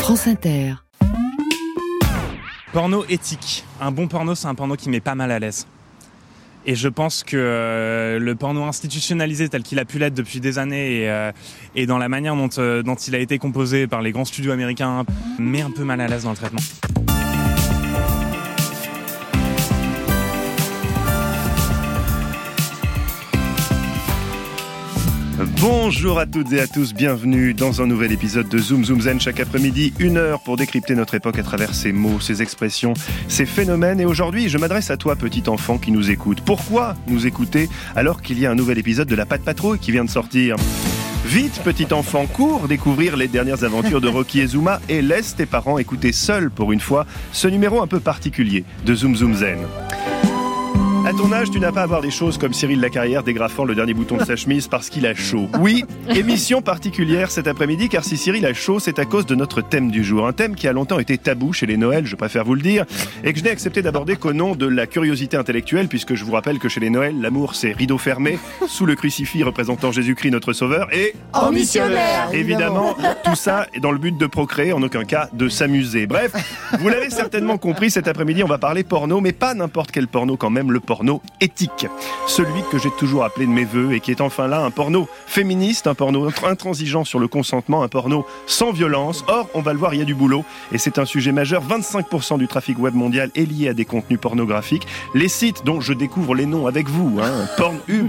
France Inter. Porno éthique. Un bon porno, c'est un porno qui met pas mal à l'aise. Et je pense que le porno institutionnalisé tel qu'il a pu l'être depuis des années et dans la manière dont il a été composé par les grands studios américains met un peu mal à l'aise dans le traitement. Bonjour à toutes et à tous, bienvenue dans un nouvel épisode de Zoom Zoom Zen. Chaque après-midi, 1 heure pour décrypter notre époque à travers ses mots, ses expressions, ses phénomènes. Et aujourd'hui, je m'adresse à toi, petit enfant qui nous écoute. Pourquoi nous écouter alors qu'il y a un nouvel épisode de La Patte Patrouille qui vient de sortir ? Vite, petit enfant, cours découvrir les dernières aventures de Rocky et Zuma et laisse tes parents écouter seuls pour une fois ce numéro un peu particulier de Zoom Zoom Zen. À ton âge, tu n'as pas à voir des choses comme Cyril Lacarrière dégrafant le dernier bouton de sa chemise parce qu'il a chaud. Oui, émission particulière cet après-midi, car si Cyril a chaud, c'est à cause de notre thème du jour. Un thème qui a longtemps été tabou chez les Noëls, je préfère vous le dire, et que je n'ai accepté d'aborder qu'au nom de la curiosité intellectuelle, puisque je vous rappelle que chez les Noëls, l'amour c'est rideau fermé, sous le crucifix représentant Jésus-Christ notre sauveur, et... en missionnaire. Évidemment, tout ça est dans le but de procréer, en aucun cas de s'amuser. Bref, vous l'avez certainement compris, cet après-midi, on va parler porno, mais pas n'importe quel porno quand même, le porno éthique. Celui que j'ai toujours appelé de mes voeux et qui est enfin là, un porno féministe, un porno intransigeant sur le consentement, un porno sans violence. Or, on va le voir, il y a du boulot et c'est un sujet majeur. 25% du trafic web mondial est lié à des contenus pornographiques. Les sites dont je découvre les noms avec vous, Pornhub,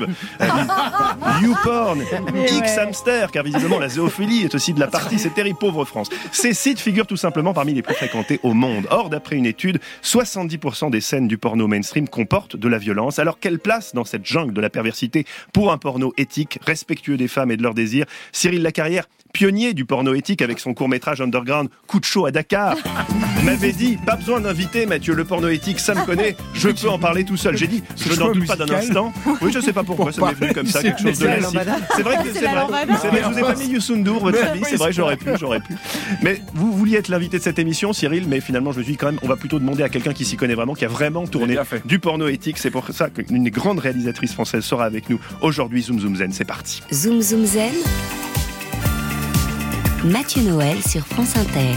YouPorn, Xhamster, car visiblement la zoophilie est aussi de la partie, c'est terrible, pauvre France. Ces sites figurent tout simplement parmi les plus fréquentés au monde. Or, d'après une étude, 70% des scènes du porno mainstream comportent de la violence. Alors, quelle place dans cette jungle de la perversité pour un porno éthique, respectueux des femmes et de leurs désirs ? Cyril Lacarrière, pionnier du porno éthique avec son court-métrage underground Coup de chaud à Dakar, m'avait dit, pas besoin d'inviter Mathieu, le porno éthique, ça me connaît, je peux en parler tout seul. J'ai dit, je n'en doute pas d'un instant. Oui, je sais pas pourquoi, ça m'est venu comme ça, quelque chose de lascif. C'est vrai que c'est vrai, je vous ai pas mis Youssoundour, votre avis, c'est vrai, j'aurais pu. Mais vous vouliez être l'invité de cette émission, Cyril, mais finalement, je me suis dit quand même, on va plutôt demander à quelqu'un qui s'y connaît vraiment, qui a vraiment tourné du porno éthique. C'est pour ça qu'une grande réalisatrice française sera avec nous aujourd'hui. Zoom Zoom Zen, c'est parti. Zoom Zoom Zen. Mathieu Noël sur France Inter.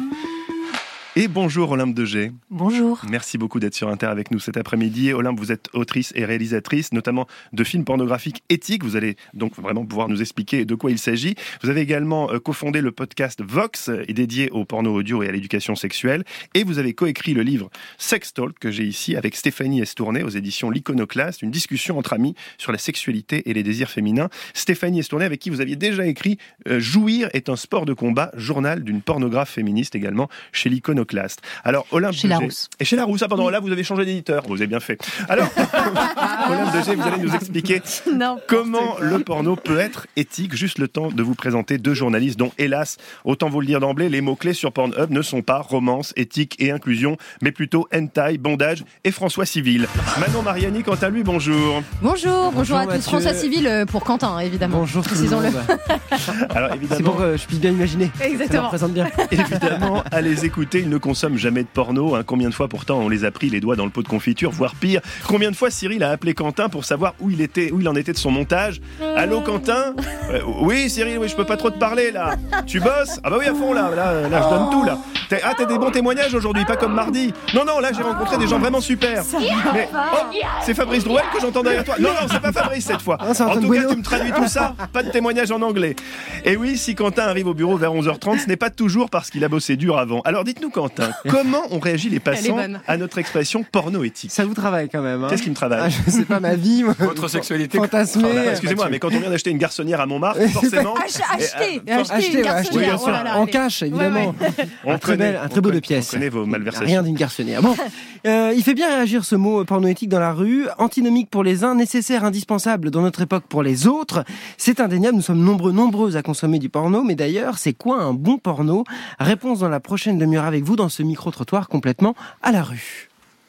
Et bonjour Olympe Degé. Bonjour. Merci beaucoup d'être sur Inter avec nous cet après-midi. Olympe, vous êtes autrice et réalisatrice, notamment de films pornographiques éthiques. Vous allez donc vraiment pouvoir nous expliquer de quoi il s'agit. Vous avez également cofondé le podcast Vox, dédié au porno audio et à l'éducation sexuelle. Et vous avez coécrit le livre Sex Talk, que j'ai ici, avec Stéphanie Estourné, aux éditions L'Iconoclaste, une discussion entre amis sur la sexualité et les désirs féminins. Stéphanie Estourné, avec qui vous aviez déjà écrit Jouir est un sport de combat, journal d'une pornographe féministe également, chez L'Iconoclaste. Alors, Olympe chez Degé, Larousse. Et chez Larousse, pardon, là vous avez changé d'éditeur. Vous avez bien fait. Alors, Olympe Degé, vous allez nous expliquer comment le porno peut être éthique. Juste le temps de vous présenter deux journalistes dont, hélas, autant vous le dire d'emblée, les mots-clés sur Pornhub ne sont pas romance, éthique et inclusion, mais plutôt hentai, bondage et François Civil. Manon Mariani, quant à lui, bonjour. Bonjour à tous. Mathieu. François Civil pour Quentin, évidemment. Bonjour tout le monde. Alors évidemment, C'est pour que je puisse bien imaginer. Exactement. Ça représente bien. Évidemment, à les écouter, ils ne consomment jamais de porno. Combien de fois pourtant on les a pris les doigts dans le pot de confiture, voire pire. Combien de fois Cyril a appelé Quentin pour savoir où il en était de son montage. Allô Quentin ? Oui Cyril, oui, je peux pas trop te parler là. Tu bosses ? Ah bah oui à fond là je donne tout là. T'as des bons témoignages aujourd'hui, pas comme mardi. Non, là j'ai rencontré des gens vraiment super. Mais c'est Fabrice Drouel que j'entends derrière toi. Non, c'est pas Fabrice cette fois. En tout cas, tu me traduis tout ça, pas de témoignage en anglais. Et oui, si Quentin arrive au bureau vers 11h30, ce n'est pas toujours parce qu'il a bossé dur avant. Alors dites-nous Quentin, comment ont réagi les passants à notre expression porno éthique ? Ça vous travaille quand même. Qu'est-ce qui me travaille ? Je sais pas, ma vie. Votre sexualité. Fantasmée. Excusez-moi, mais quand on vient d'acheter une garçonnière à Montmartre, forcément... Acheter Acheter, une garçonnière. bien sûr. En cash, évidemment. Un très beau de pièces. On connaît vos malversations. Rien d'une garçonnière. Bon, il fait bien réagir ce mot porno éthique dans la rue. Antinomique pour les uns, nécessaire, indispensable dans notre époque pour les autres. C'est indéniable, nous sommes nombreuses à consommer du porno. Mais d'ailleurs, c'est quoi un bon porno ? Réponse dans la prochaine demi-heure avec vous dans ce micro-trottoir complètement à la rue.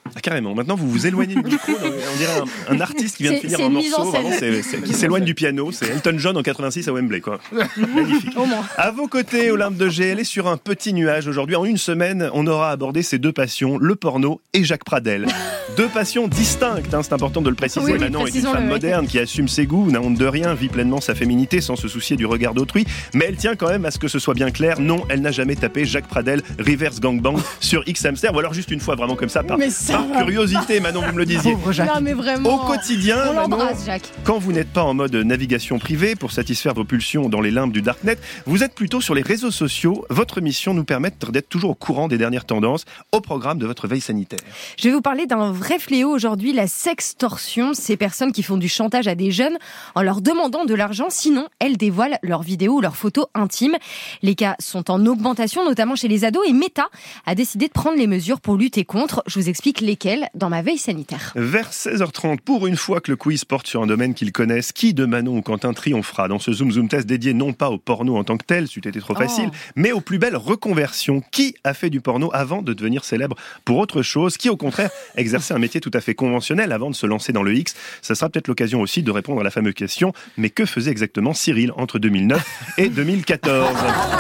Ah, carrément. Maintenant, vous vous éloignez du micro. On dirait un artiste qui vient de finir C'est un une mise en morceau. scène. Vraiment, qui s'éloigne du piano. C'est Elton John en 86 à Wembley, quoi. Magnifique. Au moins. À vos côtés, Olympe de G, elle est sur un petit nuage aujourd'hui. En une semaine, on aura abordé ces deux passions, le porno et Jacques Pradel. Deux passions distinctes, hein, c'est important de le préciser. Oui, Manon est une précisons-le, femme oui. moderne qui assume ses goûts, n'a honte de rien, vit pleinement sa féminité sans se soucier du regard d'autrui. Mais elle tient quand même à ce que ce soit bien clair. Non, elle n'a jamais tapé Jacques Pradel Reverse Gangbang sur X-Hamster, ou alors juste une fois vraiment comme ça, par curiosité. Manon, vous me le disiez. Pauvre Jacques. Non, mais vraiment. Au quotidien, On Manon, l'embrasse, Jacques. quand vous n'êtes pas en mode navigation privée pour satisfaire vos pulsions dans les limbes du Darknet, vous êtes plutôt sur les réseaux sociaux. Votre mission nous permet d'être toujours au courant des dernières tendances au programme de votre veille sanitaire. Je vais vous parler d'un vrai fléau aujourd'hui, la sextorsion. Ces personnes qui font du chantage à des jeunes en leur demandant de l'argent, sinon elles dévoilent leurs vidéos ou leurs photos intimes. Les cas sont en augmentation, notamment chez les ados, et Meta a décidé de prendre les mesures pour lutter contre. Je vous explique lesquelles dans ma veille sanitaire. Vers 16h30, pour une fois que le quiz porte sur un domaine qu'ils connaissent, qui de Manon ou Quentin triomphera dans ce Zoom Test dédié non pas au porno en tant que tel, c'eût été trop facile, mais aux plus belles reconversions. Qui a fait du porno avant de devenir célèbre pour autre chose? Qui, au contraire, exerçait un métier tout à fait conventionnel avant de se lancer dans le X? Ça sera peut-être l'occasion aussi de répondre à la fameuse question, mais que faisait exactement Cyril entre 2009 et 2014?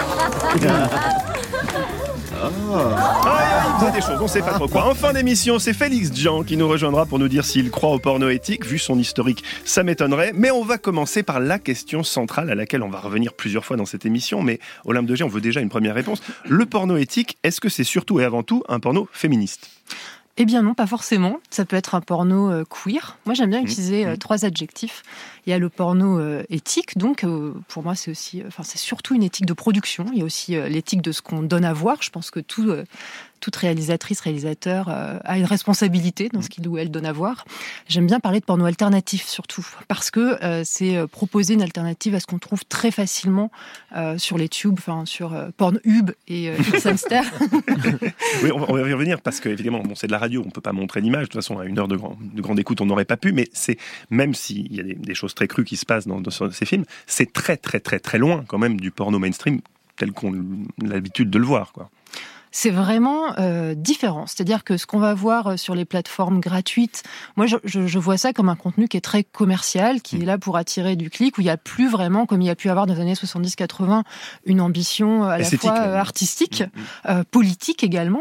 Il faisait des choses, on ne sait pas trop quoi. En fin d'émission, c'est Félix Jean qui nous rejoindra pour nous dire s'il croit au porno éthique. Vu son historique, ça m'étonnerait. Mais on va commencer par la question centrale à laquelle on va revenir plusieurs fois dans cette émission. Mais Olympe de G, on veut déjà une première réponse. Le porno éthique, est-ce que c'est surtout et avant tout un porno féministe? Eh bien non, pas forcément. Ça peut être un porno queer. Moi, j'aime bien utiliser 3 adjectifs. Il y a le porno éthique, donc pour moi, c'est aussi, c'est surtout une éthique de production. Il y a aussi l'éthique de ce qu'on donne à voir. Je pense que toute réalisatrice, réalisateur a une responsabilité dans ce qu'il ou elle donne à voir. J'aime bien parler de porno alternatif surtout, parce que c'est proposer une alternative à ce qu'on trouve très facilement sur les tubes, sur Pornhub et X-Hamster. Oui, on va y revenir parce que évidemment, c'est de la radio, on peut pas montrer l'image. De toute façon, à une heure de grande écoute, on n'aurait pas pu. Mais c'est même s'il y a des choses très crues qui se passent dans ces films, c'est très très très très loin quand même du porno mainstream tel qu'on a l'habitude de le voir, quoi. C'est vraiment différent. C'est-à-dire que ce qu'on va voir sur les plateformes gratuites, moi je vois ça comme un contenu qui est très commercial, qui est là pour attirer du clic, où il n'y a plus vraiment, comme il y a pu avoir dans les années 70-80, une ambition à la fois artistique, politique également.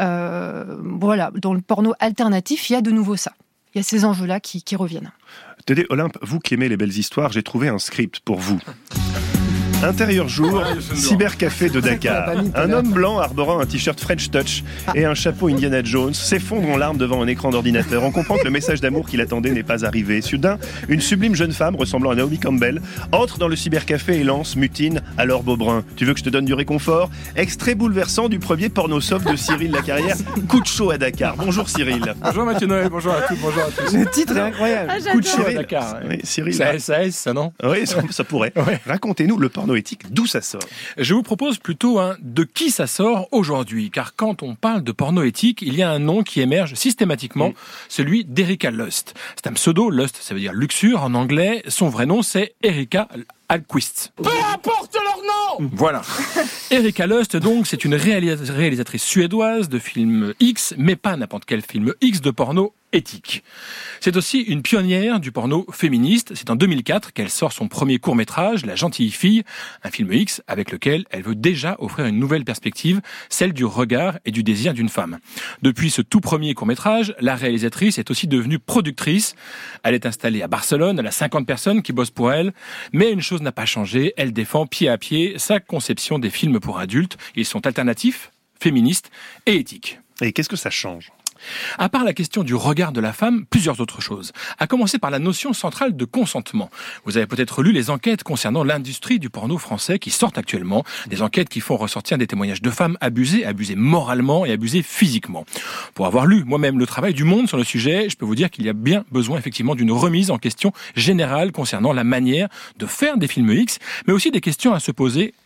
Voilà, dans le porno alternatif, il y a de nouveau ça. Il y a ces enjeux-là qui reviennent. Tenez, Olympe, vous qui aimez les belles histoires, j'ai trouvé un script pour vous. Intérieur jour, cybercafé de Dakar. Un homme blanc arborant un t-shirt French Touch et un chapeau Indiana Jones s'effondre en larmes devant un écran d'ordinateur. On comprend que le message d'amour qu'il attendait n'est pas arrivé. Soudain, une sublime jeune femme ressemblant à Naomi Campbell entre dans le cybercafé et lance mutine alors Beaubrun. Tu veux que je te donne du réconfort? Extrait bouleversant du premier porno soft de Cyril Lacarrière, Coup de chaud à Dakar. Bonjour Cyril. Bonjour Mathieu Noël, bonjour à toutes, bonjour à tous. Le titre est incroyable. Coup de chaud à Dakar. Oui, Cyril. C'est SAS, ça non? Oui, ça pourrait. Ouais. Racontez-nous le porno éthique, d'où ça sort? Je vous propose plutôt de qui ça sort aujourd'hui, car quand on parle de porno éthique, il y a un nom qui émerge systématiquement, celui d'Erika Lust. C'est un pseudo, Lust ça veut dire luxure en anglais, son vrai nom c'est Erika Alquist. Peu importe leur nom. Voilà. Erika Lust, donc, c'est une réalisatrice suédoise de films X, mais pas n'importe quel film X de porno éthique. C'est aussi une pionnière du porno féministe. C'est en 2004 qu'elle sort son premier court-métrage, La gentille fille, un film X avec lequel elle veut déjà offrir une nouvelle perspective, celle du regard et du désir d'une femme. Depuis ce tout premier court-métrage, la réalisatrice est aussi devenue productrice. Elle est installée à Barcelone, elle a 50 personnes qui bossent pour elle, mais une chose n'a pas changé, elle défend pied à pied sa conception des films pour adultes. Ils sont alternatifs, féministes et éthiques. Et qu'est-ce que ça change ? À part la question du regard de la femme, plusieurs autres choses. À commencer par la notion centrale de consentement. Vous avez peut-être lu les enquêtes concernant l'industrie du porno français qui sortent actuellement. Des enquêtes qui font ressortir des témoignages de femmes abusées moralement et abusées physiquement. Pour avoir lu moi-même le travail du Monde sur le sujet, je peux vous dire qu'il y a bien besoin effectivement d'une remise en question générale concernant la manière de faire des films X, mais aussi des questions à se poser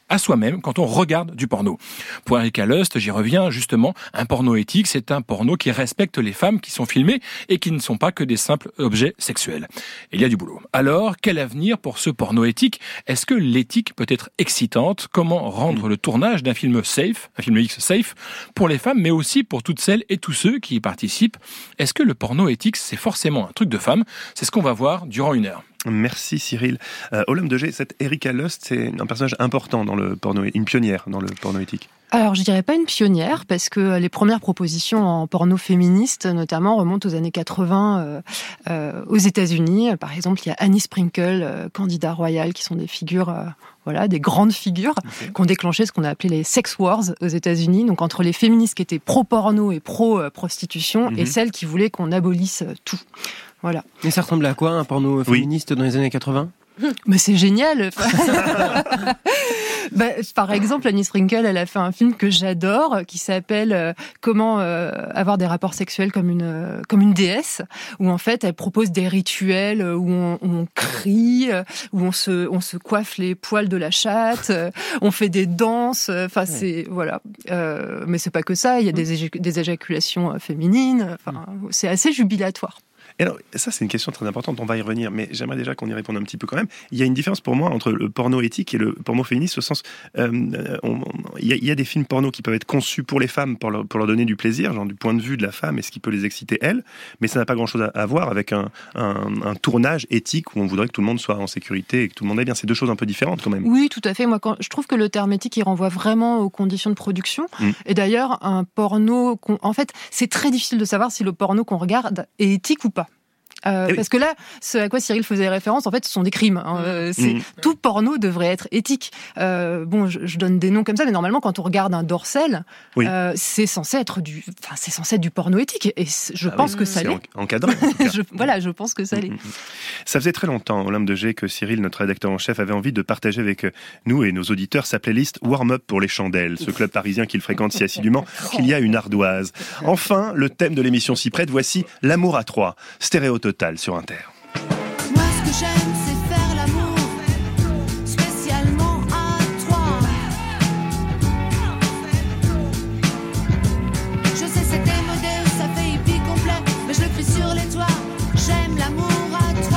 à soi-même quand on regarde du porno. Pour Erika Lust, j'y reviens justement, un porno éthique, c'est un porno qui respecte les femmes qui sont filmées et qui ne sont pas que des simples objets sexuels. Il y a du boulot. Alors, quel avenir pour ce porno éthique ? Est-ce que l'éthique peut être excitante ? Comment rendre le tournage d'un film safe, un film X safe, pour les femmes, mais aussi pour toutes celles et tous ceux qui y participent ? Est-ce que le porno éthique, c'est forcément un truc de femme ? C'est ce qu'on va voir durant 1 heure. Merci Cyril. Olympe de G, cette Erika Lust, c'est un personnage important dans le porno, une pionnière dans le porno éthique. Alors, je dirais pas une pionnière, parce que les premières propositions en porno féministe, notamment, remontent aux années 80 aux États-Unis. Par exemple, il y a Annie Sprinkle, Candida Royale, qui sont des figures, des grandes figures, qui ont déclenché ce qu'on a appelé les sex wars aux États-Unis. Donc, entre les féministes qui étaient pro-porno et pro-prostitution, et celles qui voulaient qu'on abolisse tout. Voilà. Mais ça ressemble à quoi, un porno féministe dans les années 80 ? Mais c'est génial. Par exemple, Annie Sprinkle, elle a fait un film que j'adore, qui s'appelle Comment avoir des rapports sexuels comme une déesse, où en fait elle propose des rituels où on crie, où on se coiffe les poils de la chatte, on fait des danses. Enfin, c'est voilà. Mais c'est pas que ça. Il y a des éjaculations féminines. Enfin, c'est assez jubilatoire. Et alors, ça, c'est une question très importante, on va y revenir, mais j'aimerais déjà qu'on y réponde un petit peu quand même. Il y a une différence pour moi entre le porno éthique et le porno féministe, au sens, il y a des films porno qui peuvent être conçus pour les femmes, pour leur donner du plaisir, genre du point de vue de la femme et ce qui peut les exciter elles, mais ça n'a pas grand-chose à voir avec un tournage éthique où on voudrait que tout le monde soit en sécurité et que tout le monde aille bien. C'est deux choses un peu différentes quand même. Oui, tout à fait. Moi, je trouve que le terme éthique, il renvoie vraiment aux conditions de production. Et d'ailleurs, un porno, en fait, c'est très difficile de savoir si le porno qu'on regarde est éthique ou pas. Parce que là, ce à quoi Cyril faisait référence, en fait, ce sont des crimes. Tout porno devrait être éthique. Je donne des noms comme ça, mais normalement, quand on regarde un dorsal, c'est censé être du porno éthique. Et je pense que ça l'est. C'est encadré. En tout cas. Je pense que ça l'est. Ça faisait très longtemps, Olympe de G, que Cyril, notre rédacteur en chef, avait envie de partager avec nous et nos auditeurs sa playlist Warm Up pour les chandelles, ce club parisien qu'il fréquente si assidûment qu'il y a une ardoise. Enfin, le thème de l'émission s'y prête. Voici L'amour à 3, stéréo total sur Inter. Moi, ce que j'aime, c'est faire l'amour, spécialement à 3. Je sais, c'est démodé, ça fait hippie complet, mais je le fais sur les toits. J'aime l'amour à 3.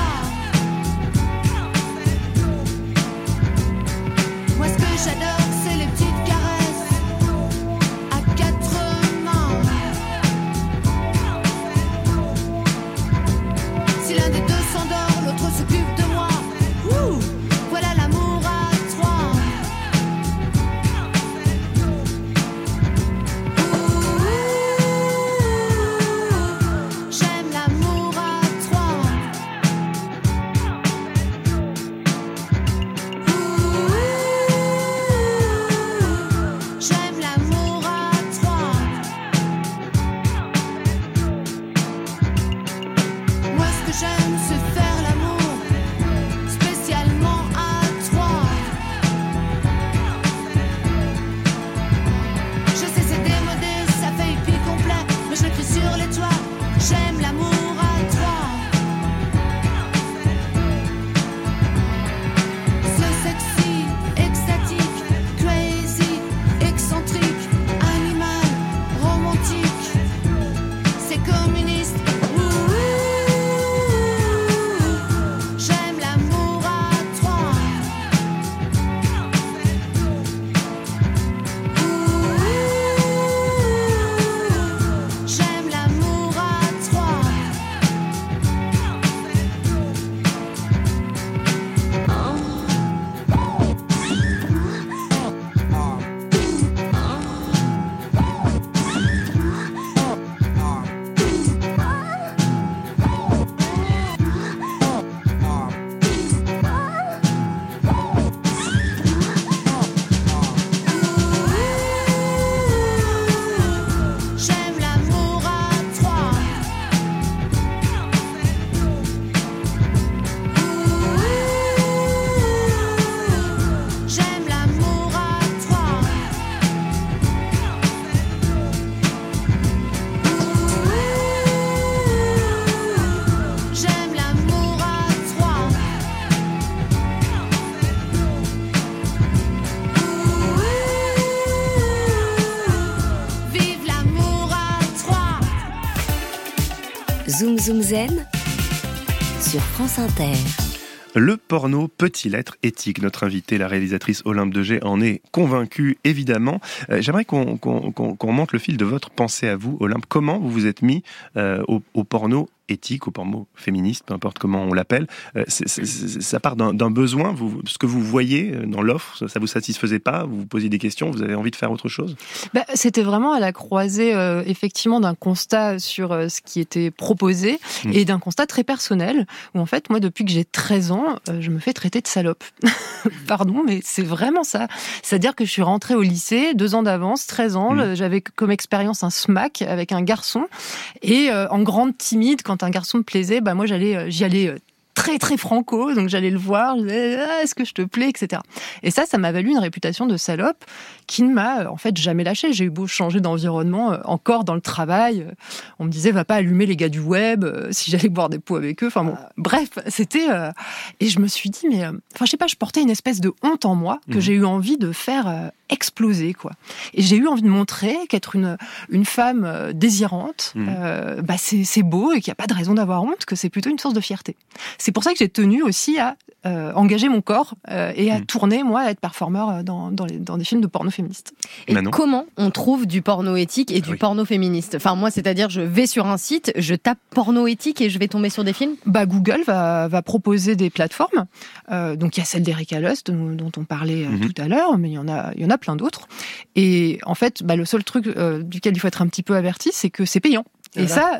Moi, ce que j'adore, c'est les petites caresses à 4 mains. Si l'un des deux Zoom Zoom Zen sur France Inter. Le porno peut-il être éthique ? Notre invitée, la réalisatrice Olympe de Gey, en est convaincue, évidemment. J'aimerais qu'on monte le fil de votre pensée à vous, Olympe. Comment vous vous êtes mis au porno éthique, au porno féministe, peu importe comment on l'appelle. Ça part d'un besoin. Ce que vous voyez dans l'offre, ça vous satisfaisait pas ? Vous vous posiez des questions ? Vous avez envie de faire autre chose ? C'était vraiment à la croisée, effectivement, d'un constat sur ce qui était proposé et d'un constat très personnel, où en fait, moi, depuis que j'ai 13 ans, je me fais traiter de salope. Pardon, mais c'est vraiment ça. C'est-à-dire que je suis rentrée au lycée 2 ans d'avance, 13 ans, j'avais comme expérience un smack avec un garçon, et en grande timide, quand un garçon me plaisait, moi j'y allais très très franco, donc j'allais le voir, je disais est-ce que je te plais, etc. Et ça m'a valu une réputation de salope qui ne m'a en fait jamais lâchée. J'ai eu beau changer d'environnement, encore dans le travail, on me disait va pas allumer les gars du web si j'allais boire des pots avec eux. Enfin bon, bref, c'était et je me suis dit mais je sais pas, je portais une espèce de honte en moi que j'ai eu envie de faire exploser quoi. Et j'ai eu envie de montrer qu'être une femme désirante, c'est beau et qu'il n'y a pas de raison d'avoir honte, que c'est plutôt une source de fierté. C'est pour ça que j'ai tenu aussi à engager mon corps et à tourner, moi, à être performeur dans des films de porno féministe. Et comment on trouve du porno éthique et du porno féministe ? Enfin, moi, c'est-à-dire, je vais sur un site, je tape porno éthique et je vais tomber sur des films ? Google va proposer des plateformes. Donc, il y a celle d'Erika Lust, dont on parlait tout à l'heure, mais il y en a plein d'autres. Et en fait, le seul truc duquel il faut être un petit peu averti, c'est que c'est payant. Et ça,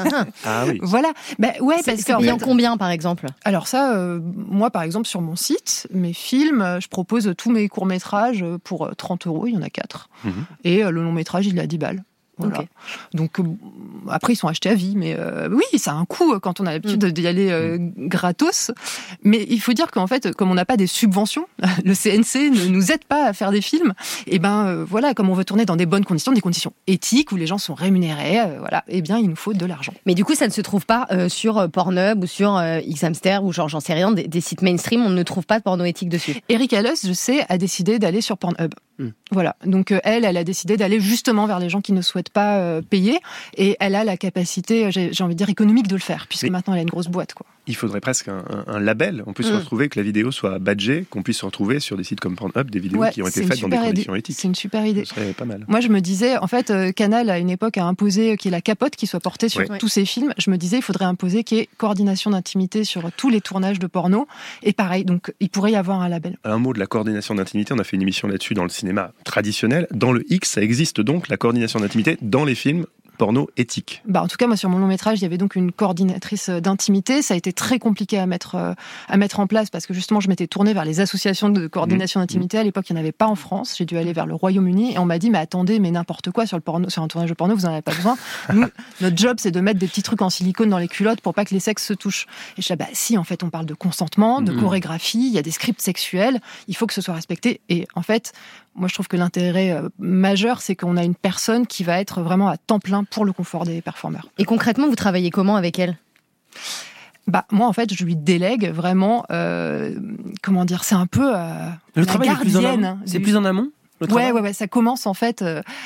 voilà. Parce que payant combien, par exemple ? Alors ça, moi, par exemple, sur mon site, mes films, je propose tous mes courts-métrages pour 30 €, il y en a 4. Et le long-métrage, il est à 10 balles. Voilà. Okay. Donc après ils sont achetés à vie, mais oui, ça a un coût quand on a l'habitude d'y aller gratos. Mais il faut dire qu'en fait, comme on n'a pas des subventions, le CNC ne nous aide pas à faire des films. Et voilà, comme on veut tourner dans des bonnes conditions, des conditions éthiques où les gens sont rémunérés, voilà. Et bien il nous faut de l'argent. Mais du coup, ça ne se trouve pas sur Pornhub ou sur Xhamster ou j'en sais rien, des sites mainstream. On ne trouve pas de porno éthique dessus. Erika Lust, je sais, a décidé d'aller sur Pornhub. Voilà, donc elle a décidé d'aller justement vers les gens qui ne souhaitent pas payer, et elle a la capacité, j'ai envie de dire, économique de le faire, puisque maintenant elle a une grosse boîte, quoi. Il faudrait presque un label. On peut se retrouver, que la vidéo soit badgée, qu'on puisse se retrouver sur des sites comme Pornhub, des vidéos qui ont été faites dans des conditions éthiques. C'est une super idée. Ce serait pas mal. Moi, je me disais, en fait, Canal, à une époque, a imposé qu'il y ait la capote qui soit portée sur tous ces films. Je me disais, il faudrait imposer qu'il y ait coordination d'intimité sur tous les tournages de porno. Et pareil, donc, il pourrait y avoir un label. Un mot de la coordination d'intimité. On a fait une émission là-dessus dans le cinéma traditionnel. Dans le X, ça existe donc, la coordination d'intimité dans les films porno éthique. En tout cas, moi, sur mon long métrage, il y avait donc une coordinatrice d'intimité. Ça a été très compliqué à mettre en place parce que justement, je m'étais tournée vers les associations de coordination d'intimité. À l'époque, il n'y en avait pas en France. J'ai dû aller vers le Royaume-Uni et on m'a dit, mais attendez, mais n'importe quoi sur un tournage de porno, vous n'en avez pas besoin. Nous, notre job, c'est de mettre des petits trucs en silicone dans les culottes pour pas que les sexes se touchent. Et je dis, si, en fait, on parle de consentement, de chorégraphie, il y a des scripts sexuels, il faut que ce soit respecté. Et en fait, moi, je trouve que l'intérêt majeur, c'est qu'on a une personne qui va être vraiment à temps plein pour le confort des performeurs. Et concrètement, vous travaillez comment avec elle ? Moi, en fait, je lui délègue vraiment, comment dire, c'est un peu le travail gardienne. C'est plus en amont ? Ouais, ça commence en fait,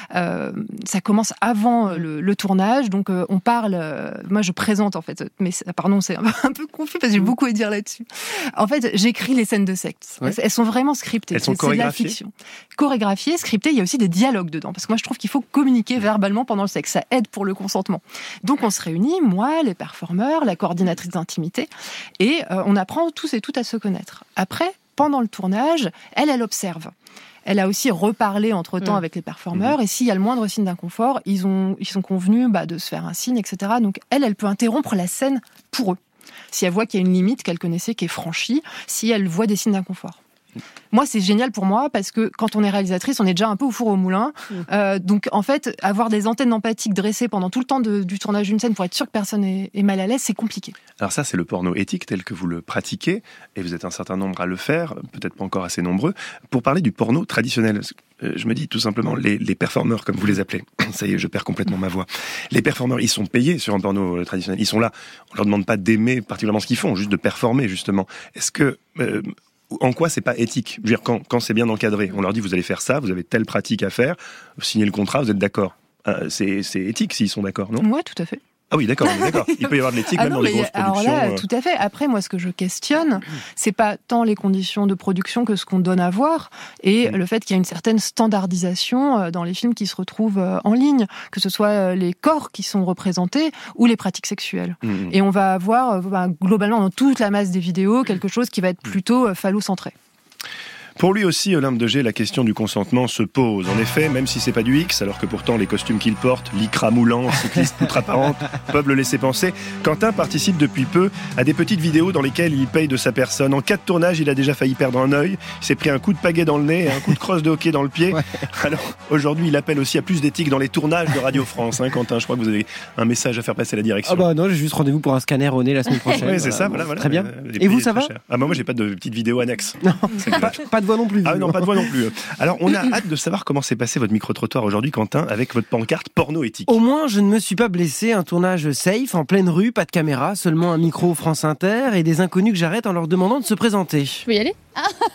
ça commence avant le tournage, donc on parle, moi je présente en fait, mais pardon, c'est un peu confus parce que j'ai beaucoup à dire là-dessus. En fait, j'écris les scènes de sexe. Elles sont vraiment scriptées. Elles sont chorégraphiées. C'est de la fiction. Chorégraphiées, scriptées, il y a aussi des dialogues dedans, parce que moi je trouve qu'il faut communiquer verbalement pendant le sexe, ça aide pour le consentement. Donc on se réunit, moi, les performeurs, la coordinatrice d'intimité, et on apprend tous et toutes à se connaître. Après, pendant le tournage, elle observe. Elle a aussi reparlé entre-temps avec les performeurs, et s'il y a le moindre signe d'inconfort, ils sont convenus de se faire un signe, etc. Donc elle peut interrompre la scène pour eux. Si elle voit qu'il y a une limite qu'elle connaissait qui est franchie, si elle voit des signes d'inconfort. Moi, c'est génial pour moi parce que quand on est réalisatrice, on est déjà un peu au four au moulin. Donc, en fait, avoir des antennes empathiques dressées pendant tout le temps du tournage d'une scène pour être sûr que personne est mal à l'aise, c'est compliqué. Alors ça, c'est le porno éthique tel que vous le pratiquez, et vous êtes un certain nombre à le faire, peut-être pas encore assez nombreux. Pour parler du porno traditionnel, je me dis tout simplement, les performeurs, comme vous les appelez, ça y est, je perds complètement ma voix. Les performeurs, ils sont payés sur un porno traditionnel. Ils sont là. On leur demande pas d'aimer particulièrement ce qu'ils font, juste de performer, justement. Est-ce que... en quoi c'est pas éthique ? Je veux dire, quand c'est bien encadré, on leur dit vous allez faire ça, vous avez telle pratique à faire, signez le contrat, vous êtes d'accord. C'est éthique s'ils sont d'accord, non ? Ouais, tout à fait. Ah oui, d'accord, on est d'accord. Il peut y avoir de l'éthique même dans les grosses productions. Alors là, tout à fait. Après, moi, ce que je questionne, c'est pas tant les conditions de production que ce qu'on donne à voir et le fait qu'il y a une certaine standardisation dans les films qui se retrouvent en ligne, que ce soit les corps qui sont représentés ou les pratiques sexuelles. Et on va avoir globalement dans toute la masse des vidéos quelque chose qui va être plutôt phallocentré. Pour lui aussi, Olympe de G, la question du consentement se pose. En effet, même si c'est pas du X, alors que pourtant les costumes qu'il porte, lycra moulant, cycliste poutre apparente, peuvent le laisser penser, Quentin participe depuis peu à des petites vidéos dans lesquelles il paye de sa personne. En cas de tournage, il a déjà failli perdre un œil, il s'est pris un coup de pagaie dans le nez et un coup de crosse de hockey dans le pied. Alors aujourd'hui, il appelle aussi à plus d'éthique dans les tournages de Radio France. Quentin, je crois que vous avez un message à faire passer à la direction. Ah bah non, j'ai juste rendez-vous pour un scanner au nez la semaine prochaine. Oui, c'est ça, voilà. Très bien. Et vous, ça va ? Ah bah moi, j'ai pas de petite vidéo annexe. Non, pas de voix non plus. Ah non, pas de voix non plus. Alors, on a hâte de savoir comment s'est passé votre micro-trottoir aujourd'hui, Quentin, avec votre pancarte porno éthique. Au moins, je ne me suis pas blessé. Un tournage safe, en pleine rue, pas de caméra, seulement un micro France Inter et des inconnus que j'arrête en leur demandant de se présenter. Je peux y aller ?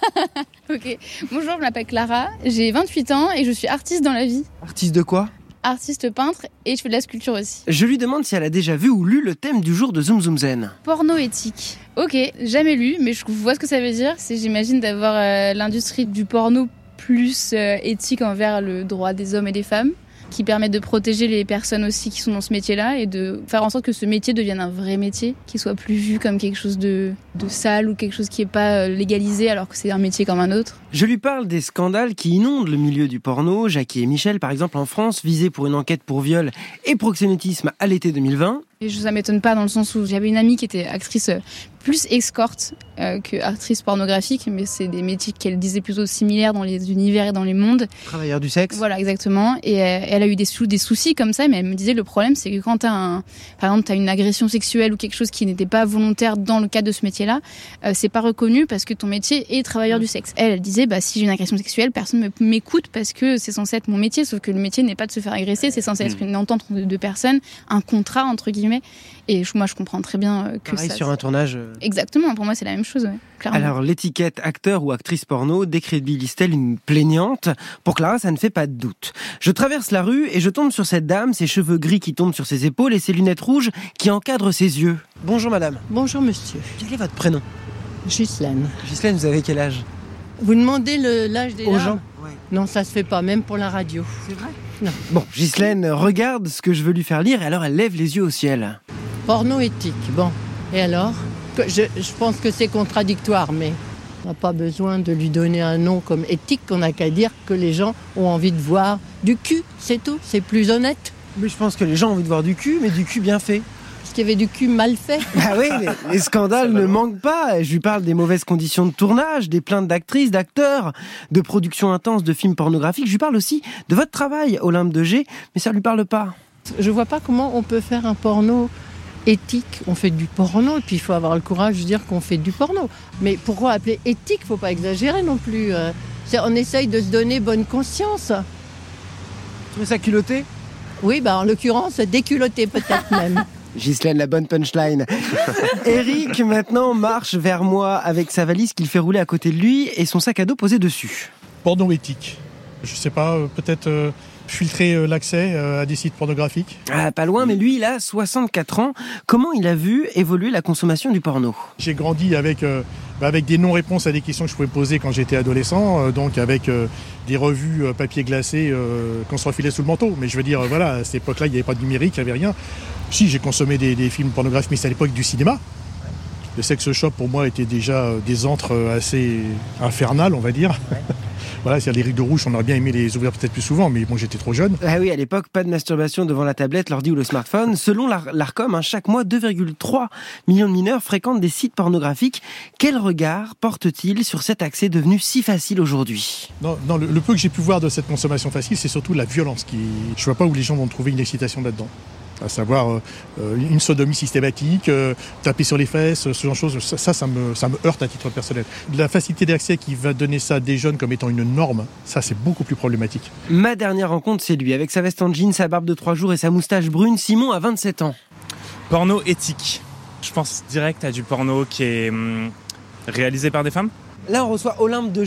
Ok. Bonjour, je m'appelle Clara, j'ai 28 ans et je suis artiste dans la vie. Artiste de quoi ? Artiste peintre et je fais de la sculpture aussi. Je lui demande si elle a déjà vu ou lu le thème du jour de Zoom Zoom Zen. Porno éthique. Ok, jamais lu, mais je vois ce que ça veut dire. C'est, j'imagine, d'avoir l'industrie du porno plus éthique envers le droit des hommes et des femmes, qui permet de protéger les personnes aussi qui sont dans ce métier-là et de faire en sorte que ce métier devienne un vrai métier, qui soit plus vu comme quelque chose de sale ou quelque chose qui n'est pas légalisé alors que c'est un métier comme un autre. Je lui parle des scandales qui inondent le milieu du porno. Jackie et Michel, par exemple, en France, visés pour une enquête pour viol et proxénétisme à l'été 2020. Et ça m'étonne pas dans le sens où j'avais une amie qui était actrice plus escorte que actrice pornographique, mais c'est des métiers qu'elle disait plutôt similaires dans les univers et dans les mondes. Travailleur du sexe. Voilà, exactement. Et elle a eu des soucis comme ça, mais elle me disait le problème c'est que quand par exemple t'as une agression sexuelle ou quelque chose qui n'était pas volontaire dans le cadre de ce métier-là, c'est pas reconnu parce que ton métier est travailleur du sexe. Elle disait si j'ai une agression sexuelle, personne ne m'écoute parce que c'est censé être mon métier, sauf que le métier n'est pas de se faire agresser, c'est censé être une entente entre deux personnes, un contrat entre guillemets. Et moi, je comprends très bien que pareil ça... sur un tournage... Exactement, pour moi, c'est la même chose, clairement. Alors, l'étiquette acteur ou actrice porno décrédibilise-t-elle une plaignante ? Pour Clara, ça ne fait pas de doute. Je traverse la rue et je tombe sur cette dame, ses cheveux gris qui tombent sur ses épaules et ses lunettes rouges qui encadrent ses yeux. Bonjour madame. Bonjour monsieur. Quel est votre prénom ? Ghislaine. Ghislaine, vous avez quel âge ? Vous demandez l'âge des aux gens ? Ouais. Non, ça se fait pas, même pour la radio. C'est vrai ? Non. Bon, Ghislaine regarde ce que je veux lui faire lire et alors elle lève les yeux au ciel. Porno éthique, bon. Et alors ? Je pense que c'est contradictoire, mais on n'a pas besoin de lui donner un nom comme éthique, qu'on n'a qu'à dire que les gens ont envie de voir du cul, c'est tout, c'est plus honnête. Mais je pense que les gens ont envie de voir du cul, mais du cul bien fait. Parce qu'il y avait du cul mal fait. Ah oui, les scandales ne manquent pas. Je lui parle des mauvaises conditions de tournage, des plaintes d'actrices, d'acteurs, de production intense de films pornographiques. Je lui parle aussi de votre travail, Olympe de G, mais ça lui parle pas. Je vois pas comment on peut faire un porno éthique. On fait du porno, et puis il faut avoir le courage de dire qu'on fait du porno. Mais pourquoi appeler éthique ? Faut pas exagérer non plus. On essaye de se donner bonne conscience. Vous trouvez ça culotté ? Oui, en l'occurrence, déculotté peut-être même. Ghislaine, la bonne punchline. Eric, maintenant, marche vers moi avec sa valise qu'il fait rouler à côté de lui et son sac à dos posé dessus. Porno éthique. Je sais pas, peut-être filtrer l'accès à des sites pornographiques. Ah, pas loin, mais lui, il a 64 ans. Comment il a vu évoluer la consommation du porno ? J'ai grandi avec des non-réponses à des questions que je pouvais poser quand j'étais adolescent, donc avec des revues papier glacé qu'on se refilait sous le manteau. Mais je veux dire, voilà, à cette époque-là, il n'y avait pas de numérique, il n'y avait rien. Si, j'ai consommé des films pornographiques, mais c'est à l'époque du cinéma. Le sex shop, pour moi, était déjà des antres assez infernales, on va dire. Voilà, c'est-à-dire les rideaux rouges, on aurait bien aimé les ouvrir peut-être plus souvent, mais bon, j'étais trop jeune. Ah oui, à l'époque, pas de masturbation devant la tablette, l'ordi ou le smartphone. Selon l'ARCOM, chaque mois, 2,3 millions de mineurs fréquentent des sites pornographiques. Quel regard porte-t-il sur cet accès devenu si facile aujourd'hui ? Non, le peu que j'ai pu voir de cette consommation facile, c'est surtout la violence. Je vois pas où les gens vont trouver une excitation là-dedans. À savoir une sodomie systématique, taper sur les fesses, ce genre de choses, ça me heurte à titre personnel. La facilité d'accès qui va donner ça à des jeunes comme étant une norme, ça c'est beaucoup plus problématique. Ma dernière rencontre, c'est lui, avec sa veste en jean, sa barbe de 3 jours et sa moustache brune. Simon a 27 ans. Porno éthique. Je pense direct à du porno qui est réalisé par des femmes. Là, on reçoit Olympe de G.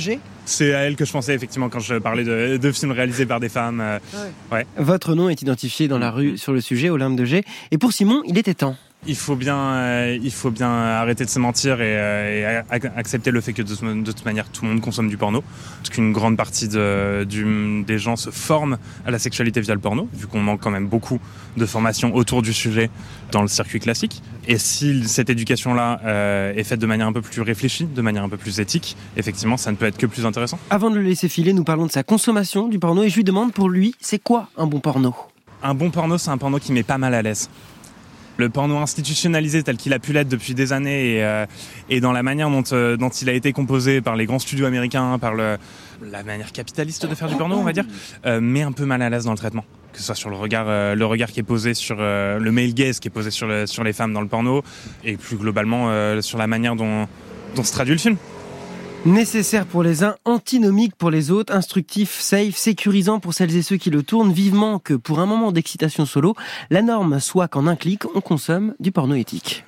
C'est à elle que je pensais effectivement quand je parlais de films réalisés par des femmes. Ouais. Votre nom est identifié dans la rue sur le sujet, Olympe de G. Et pour Simon, il était temps. Il faut bien arrêter de se mentir et accepter le fait que de toute manière tout le monde consomme du porno, parce qu'une grande partie des gens se forment à la sexualité via le porno, vu qu'on manque quand même beaucoup de formation autour du sujet dans le circuit classique. Et si cette éducation-là est faite de manière un peu plus réfléchie, de manière un peu plus éthique, effectivement, ça ne peut être que plus intéressant. Avant de le laisser filer, nous parlons de sa consommation du porno et je lui demande pour lui, c'est quoi un bon porno ? Un bon porno, c'est un porno qui met pas mal à l'aise. Le porno institutionnalisé tel qu'il a pu l'être depuis des années et dans la manière dont il a été composé par les grands studios américains, par la manière capitaliste de faire du porno, on va dire, met un peu mal à l'aise dans le traitement. Que ce soit sur le regard qui est posé sur le male gaze qui est posé sur les femmes dans le porno et plus globalement sur la manière dont se traduit le film. Nécessaire pour les uns, antinomique pour les autres, instructif, safe, sécurisant pour celles et ceux qui le tournent, vivement que pour un moment d'excitation solo, la norme soit qu'en un clic, on consomme du porno éthique.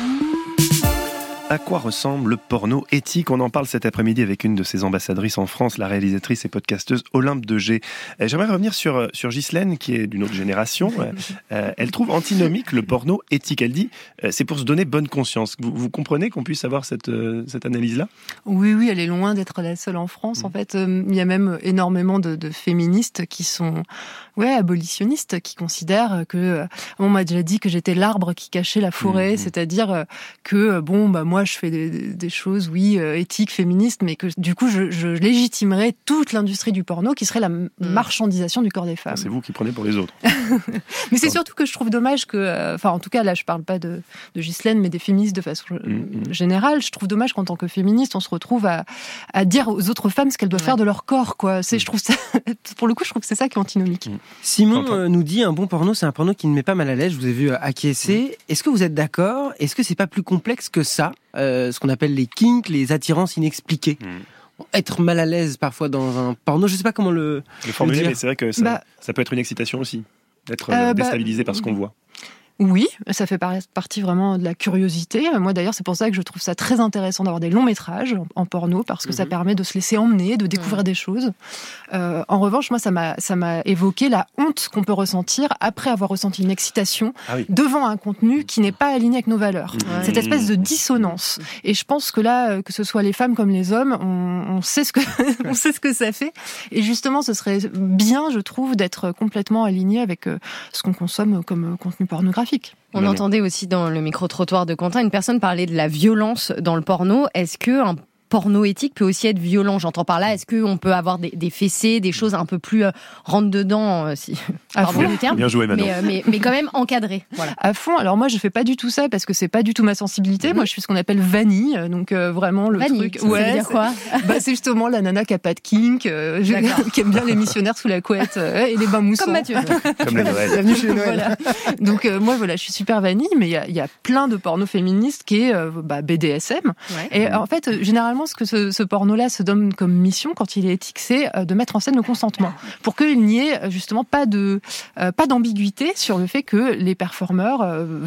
À quoi ressemble le porno éthique ? On en parle cet après-midi avec une de ses ambassadrices en France, la réalisatrice et podcasteuse Olympe de G. J'aimerais revenir sur Ghislaine, qui est d'une autre génération. Elle trouve antinomique le porno éthique. Elle dit c'est pour se donner bonne conscience. Vous comprenez qu'on puisse avoir cette analyse-là ? Oui, elle est loin d'être la seule en France. En fait, il y a même énormément de féministes qui sont abolitionnistes, qui considèrent que on m'a déjà dit que j'étais l'arbre qui cachait la forêt, c'est-à-dire que moi je fais des choses éthiques, féministes, mais que du coup je légitimerais toute l'industrie du porno qui serait la marchandisation du corps des femmes. C'est vous qui prenez pour les autres. Mais c'est surtout que je trouve dommage que, en tout cas là je parle pas de Ghislaine, mais des féministes de façon générale. Je trouve dommage qu'en tant que féministe on se retrouve à dire aux autres femmes ce qu'elles doivent faire de leur corps, quoi. Je trouve ça, pour le coup, je trouve que c'est ça qui est antinomique. Simon nous dit un bon porno, c'est un porno qui ne met pas mal à l'aise. Je vous ai vu acquiescer. Est-ce que vous êtes d'accord ? Est-ce que c'est pas plus complexe que ça, ce qu'on appelle les kinks, les attirances inexpliquées ? Être mal à l'aise parfois dans un porno, je sais pas comment le formuler, dire. mais c'est vrai que ça peut être une excitation aussi, d'être déstabilisé par ce qu'on voit. Oui, ça fait partie vraiment de la curiosité. Moi d'ailleurs, c'est pour ça que je trouve ça très intéressant d'avoir des longs métrages en porno, parce que ça permet de se laisser emmener, de découvrir des choses. En revanche, moi, ça m'a évoqué la honte qu'on peut ressentir après avoir ressenti une excitation devant un contenu qui n'est pas aligné avec nos valeurs. Cette espèce de dissonance. Et je pense que là, que ce soit les femmes comme les hommes, on sait ce que ça fait. Et justement, ce serait bien, je trouve, d'être complètement aligné avec ce qu'on consomme comme contenu pornographique. On entendait aussi dans le micro-trottoir de Quentin une personne parler de la violence dans le porno. Est-ce qu'un porno éthique peut aussi être violent ? J'entends par là, est-ce qu'on peut avoir des fessées, des choses un peu plus rentre-dedans, pardon le terme, bien joué, Manon. mais quand même encadrées. Voilà. À fond. Alors moi, je fais pas du tout ça parce que c'est pas du tout ma sensibilité. Moi, je suis ce qu'on appelle vanille, donc vraiment le vanille, truc. Ça veut dire quoi ? C'est justement la nana qui a pas de kink, qui aime bien les missionnaires sous la couette et les bains moussants. Comme Mathieu. Comme les Noël. Bienvenue chez Noël. Voilà. Donc moi, je suis super vanille, mais il y a plein de porno féministes qui est BDSM. Ouais. Et en fait, généralement, ce que ce porno-là se donne comme mission quand il est éthique, c'est de mettre en scène le consentement, pour qu'il n'y ait justement pas d'ambiguïté sur le fait que les performeurs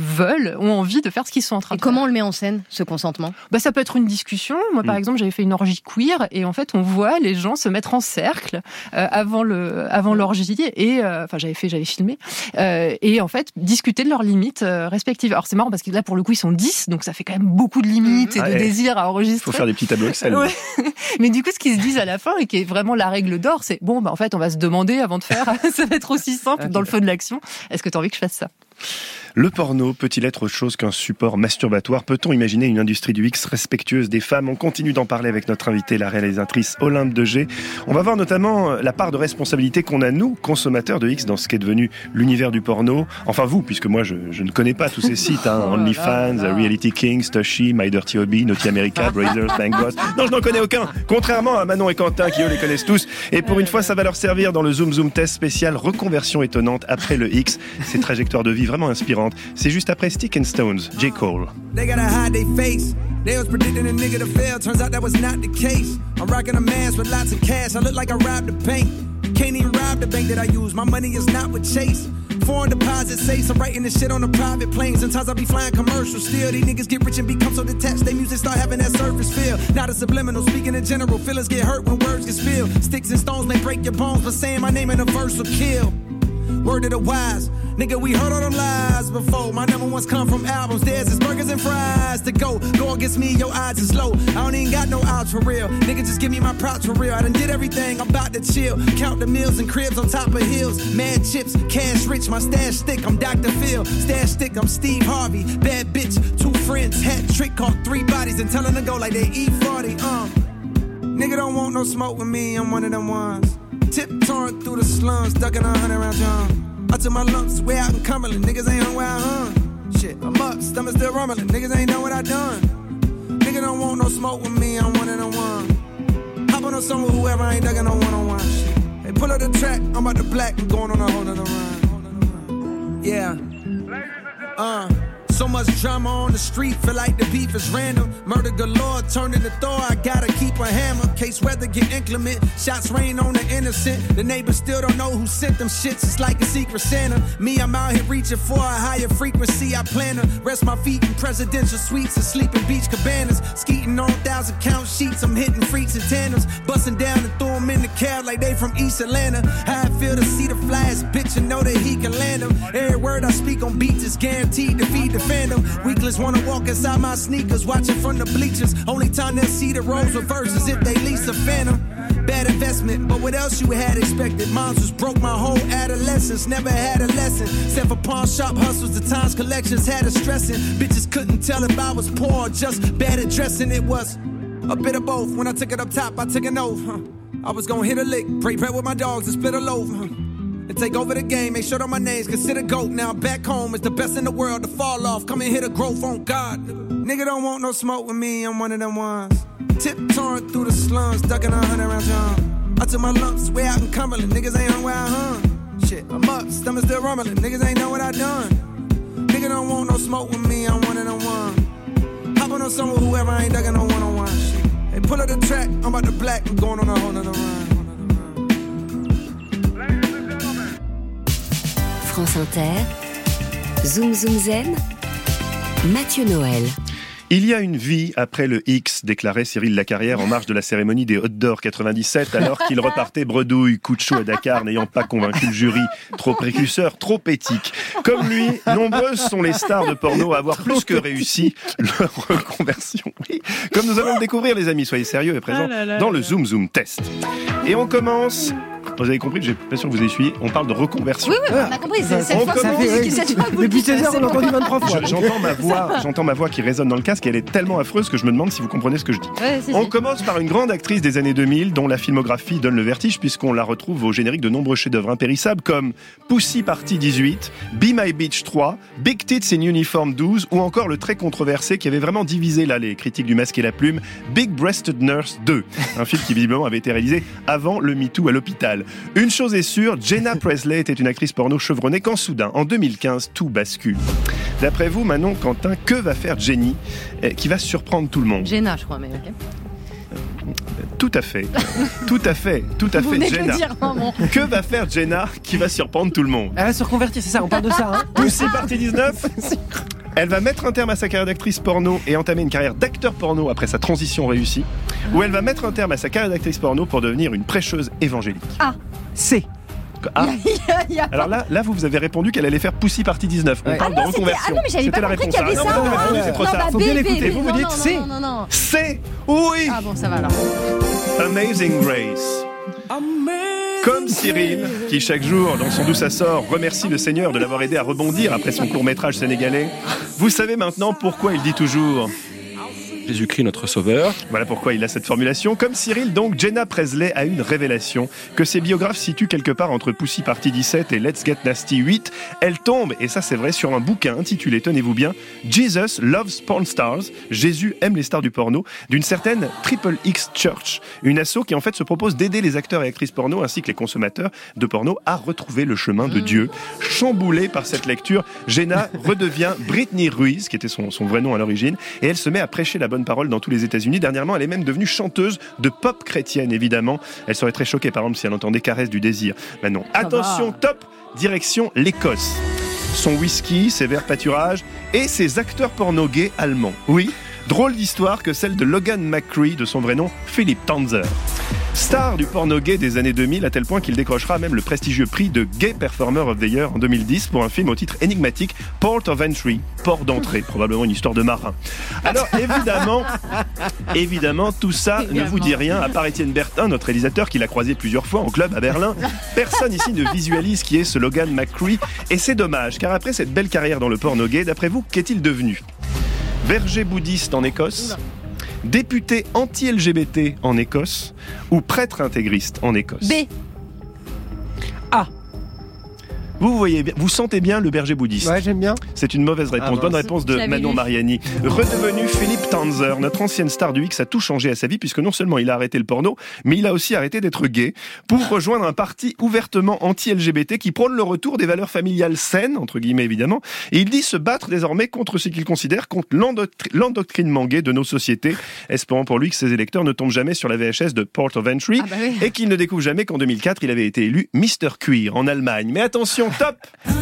ont envie de faire ce qu'ils sont en train de faire. Et comment on le met en scène, ce consentement ? Ça peut être une discussion. Moi, par exemple, j'avais fait une orgie queer, et en fait, on voit les gens se mettre en cercle avant l'orgie, et j'avais filmé, et en fait, discuter de leurs limites respectives. Alors c'est marrant parce que là, pour le coup, ils sont 10, donc ça fait quand même beaucoup de limites et de désirs à enregistrer. Il faut faire des petits tableaux Excel. Ouais. Mais du coup, ce qu'ils se disent à la fin, et qui est vraiment la règle d'or, c'est en fait, on va se demander avant de faire, ça va être aussi simple dans le feu de l'action. Est-ce que tu as envie que je fasse ça ? Le porno peut-il être autre chose qu'un support masturbatoire ? Peut-on imaginer une industrie du X respectueuse des femmes ? On continue d'en parler avec notre invitée, la réalisatrice Olympe de G. On va voir notamment la part de responsabilité qu'on a, nous, consommateurs de X, dans ce qui est devenu l'univers du porno. Enfin vous, puisque moi je ne connais pas tous ces sites, OnlyFans, Reality Kings, Toshi, My Dirty Hobby, Naughty America, Brazzers, Bank Boss. Non, je n'en connais aucun, contrairement à Manon et Quentin qui eux les connaissent tous. Et pour une fois, ça va leur servir dans le Zoom Zoom Test spécial reconversion étonnante après le X. Ces trajectoires de vie vraiment inspirantes. C'est juste après Stick and Stones, J. Cole. They gotta hide their face. They was predicting a nigga to fail. Turns out that was not the case. I'm rocking a mask with lots of cash. I look like I robbed the bank. Can't even rob the bank that I use. My money is not with Chase. foreign deposits. Say some writing this shit on a private plane. Sometimes I be flying commercials. Still, these niggas get rich and become so detached. They music start having that surface feel. Not a subliminal, speaking in general. Feelings get hurt when words get spilled. Sticks and stones may break your bones, but saying my name in a verse will kill. Word of the wise, nigga, we heard all them lies before. My number ones come from albums, theirs is burgers and fries. To go against me, your odds is low. I don't even got no odds for real. Nigga, just give me my props for real. I done did everything, I'm about to chill. Count the meals and cribs on top of hills. Mad chips, cash rich, my stash stick, I'm Dr. Phil. Stash stick, I'm Steve Harvey. Bad bitch, 2 friends, hat trick, caught 3 bodies and tell them to go like they E40. Nigga don't want no smoke with me, I'm one of them ones. Tiptoeing through the slums, ducking 100 round John. I took my lumps way out in Cumberland, niggas ain't hung where I hung. Shit, I'm up, stomach still rumbling, niggas ain't know what I done. Nigga don't want no smoke with me, I'm one of them one. Hop on a song with whoever, I ain't ducking no one-on-one shit. Hey, pull up the track, I'm about to black, I'm going on a whole nother run. Yeah. So much drama on the street, feel like the beef is random. Murder galore, turned into Thor, I gotta keep a hammer. Case weather get inclement, shots rain on the innocent. The neighbors still don't know who sent them shits, it's like a secret Santa. Me, I'm out here reaching for a higher frequency, I plan to rest my feet in presidential suites and sleep in beach cabanas. Skeeting on 1,000 count sheets, I'm hitting freaks and tandems. Busting down and throw them in the cab like they from East Atlanta. How I feel to see the flyest bitch and know that he can land them. Every word I speak on beats is guaranteed to feed the fandom. Weakless wanna walk inside my sneakers, watching from the bleachers. Only time they'll see the roles reverse is if they lease a phantom. Bad investment, but what else you had expected? Moms was broke my whole adolescence, never had a lesson. Except for pawn shop hustles, the times collections had us stressing. Bitches couldn't tell if I was poor or just bad at dressing. It was a bit of both. When I took it up top, I took an oath. I was gonna hit a lick, break bread with my dogs and split a loaf. And take over the game, make sure that my name's considered GOAT. Now back home, it's the best in the world to fall off. Come and hit a growth on God. Nigga don't want no smoke with me, I'm one of them ones. Tiptoeing through the slums, ducking 100 round John. I took my lumps way out in Cumberland, niggas ain't hung where I hung. Shit, I'm up, stomach still rumbling, niggas ain't know what I done. Nigga don't want no smoke with me, I'm one of them ones. Hop on a song with whoever, I ain't ducking no one-on-one shit. Hey, pull up the track, I'm about to black, I'm going on a whole nother run. France Inter, Zoom Zoom Zen, Mathieu Noël. Il y a une vie après le X, déclarait Cyril Lacarrière en marge de la cérémonie des Hot d'Or 97, alors qu'il repartait bredouille, coup de chaud à Dakar, n'ayant pas convaincu le jury. Trop précurseur, trop éthique. Comme lui, nombreuses sont les stars de porno à avoir plus que réussi leur reconversion. Oui. Comme nous allons le découvrir, les amis, soyez sérieux et présents dans le Zoom Zoom Test. Et on commence... Vous avez compris, je suis pas sûr que vous essuyez, on parle de reconversion. Oui, on a compris. Depuis 16 heures, on l'a entendu 23 fois. J'entends ma voix qui résonne dans le casque et elle est tellement affreuse que je me demande si vous comprenez ce que je dis. On commence par une grande actrice des années 2000 dont la filmographie donne le vertige puisqu'on la retrouve au générique de nombreux chefs-d'œuvre impérissables comme Pussy Party 18, Be My Bitch 3, Big Tits in Uniform 12 ou encore le très controversé qui avait vraiment divisé là les critiques du Masque et la Plume, Big Breasted Nurse 2, un film qui visiblement avait été réalisé avant le MeToo à l'hôpital. Une chose est sûre, Jenna Presley était une actrice porno chevronnée quand soudain, en 2015, tout bascule. D'après vous, Manon, Quentin, que va faire Jenny qui va surprendre tout le monde ? Jenna, je crois, mais ok. Tout à fait, Jenna. Que va faire Jenna qui va surprendre tout le monde ? Elle va se reconvertir, c'est ça, on parle de ça. Pussy Party 19 Elle va mettre un terme à sa carrière d'actrice porno et entamer une carrière d'acteur porno après sa transition réussie. Ou elle va mettre un terme à sa carrière d'actrice porno pour devenir une prêcheuse évangélique. Ah, C. Ah. Alors là, vous avez répondu qu'elle allait faire Pussy Party 19. On parle de reconversion. Ah non, mais j'avais pas compris qu'il y avait ça. Non, c'est trop tard. Faut bien l'écouter. Vous dites C. Non. C. Oui. Ah bon, ça va alors. Amazing Grace. Comme Cyril, qui chaque jour, dans son D'où ça sort, remercie le Seigneur de l'avoir aidé à rebondir après son court-métrage sénégalais, vous savez maintenant pourquoi il dit toujours Jésus-Christ notre sauveur. Voilà pourquoi il a cette formulation. Comme Cyril, donc, Jenna Presley a une révélation que ses biographes situent quelque part entre Pussy Party 17 et Let's Get Nasty 8. Elle tombe, et ça c'est vrai, sur un bouquin intitulé, tenez-vous bien, Jesus Loves Porn Stars, Jésus aime les stars du porno, d'une certaine Triple X Church, une asso qui en fait se propose d'aider les acteurs et actrices porno ainsi que les consommateurs de porno à retrouver le chemin de Dieu. Chamboulée par cette lecture, Jenna redevient Britney Ruiz, qui était son vrai nom à l'origine, et elle se met à prêcher la bonne parole dans tous les États-Unis. Dernièrement, elle est même devenue chanteuse de pop chrétienne, évidemment. Elle serait très choquée, par exemple, si elle entendait Caresse du désir. Ben non. Attention, top direction l'Écosse. Son whisky, ses verts pâturages et ses acteurs porno gays allemands. Oui, drôle d'histoire que celle de Logan McCree, de son vrai nom Philip Tanzer. Star du porno gay des années 2000, à tel point qu'il décrochera même le prestigieux prix de Gay Performer of the Year en 2010 pour un film au titre énigmatique Port of Entry, port d'entrée, probablement une histoire de marin. Alors évidemment, tout ça ne vous dit rien, à part Étienne Bertin, notre réalisateur qui l'a croisé plusieurs fois en club à Berlin. Personne ici ne visualise qui est ce Logan McCree, et c'est dommage, car après cette belle carrière dans le porno gay, d'après vous, qu'est-il devenu ? Berger bouddhiste en Écosse ? Député anti-LGBT en Écosse ou prêtre intégriste en Écosse? B. A. Vous voyez bien, vous sentez bien le berger bouddhiste. Ouais, j'aime bien. C'est une mauvaise réponse. Bonne réponse de Manon Mariani. Redevenu Philippe Tanzer, notre ancienne star du X a tout changé à sa vie puisque non seulement il a arrêté le porno, mais il a aussi arrêté d'être gay pour rejoindre un parti ouvertement anti-LGBT qui prône le retour des valeurs familiales saines, entre guillemets évidemment, et il dit se battre désormais contre ce qu'il considère contre l'endoctrinement gay de nos sociétés, espérant pour lui que ses électeurs ne tombent jamais sur la VHS de Port of Entry et qu'il ne découvre jamais qu'en 2004 il avait été élu Mr. Queer en Allemagne. Mais attention, top!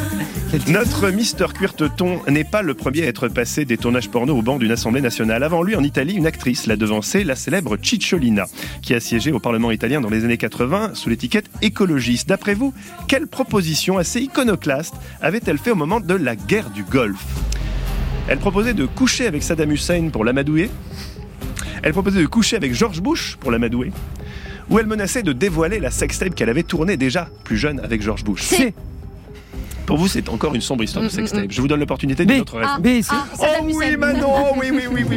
Notre Mr. Queer Teuton n'est pas le premier à être passé des tournages porno au banc d'une assemblée nationale. Avant lui, en Italie, une actrice l'a devancé, la célèbre Cicciolina, qui a siégé au Parlement italien dans les années 80 sous l'étiquette écologiste. D'après vous, quelle proposition assez iconoclaste avait-elle fait au moment de la guerre du Golfe? Elle proposait de coucher avec Saddam Hussein pour l'amadouer. Elle proposait de coucher avec George Bush pour l'amadouer. Ou elle menaçait de dévoiler la sextape qu'elle avait tournée déjà plus jeune avec George Bush. C. Pour vous, c'est encore une sombre histoire de sextape. Je vous donne l'opportunité d'une autre réponse. B, C. Oh oui, Manon, oui.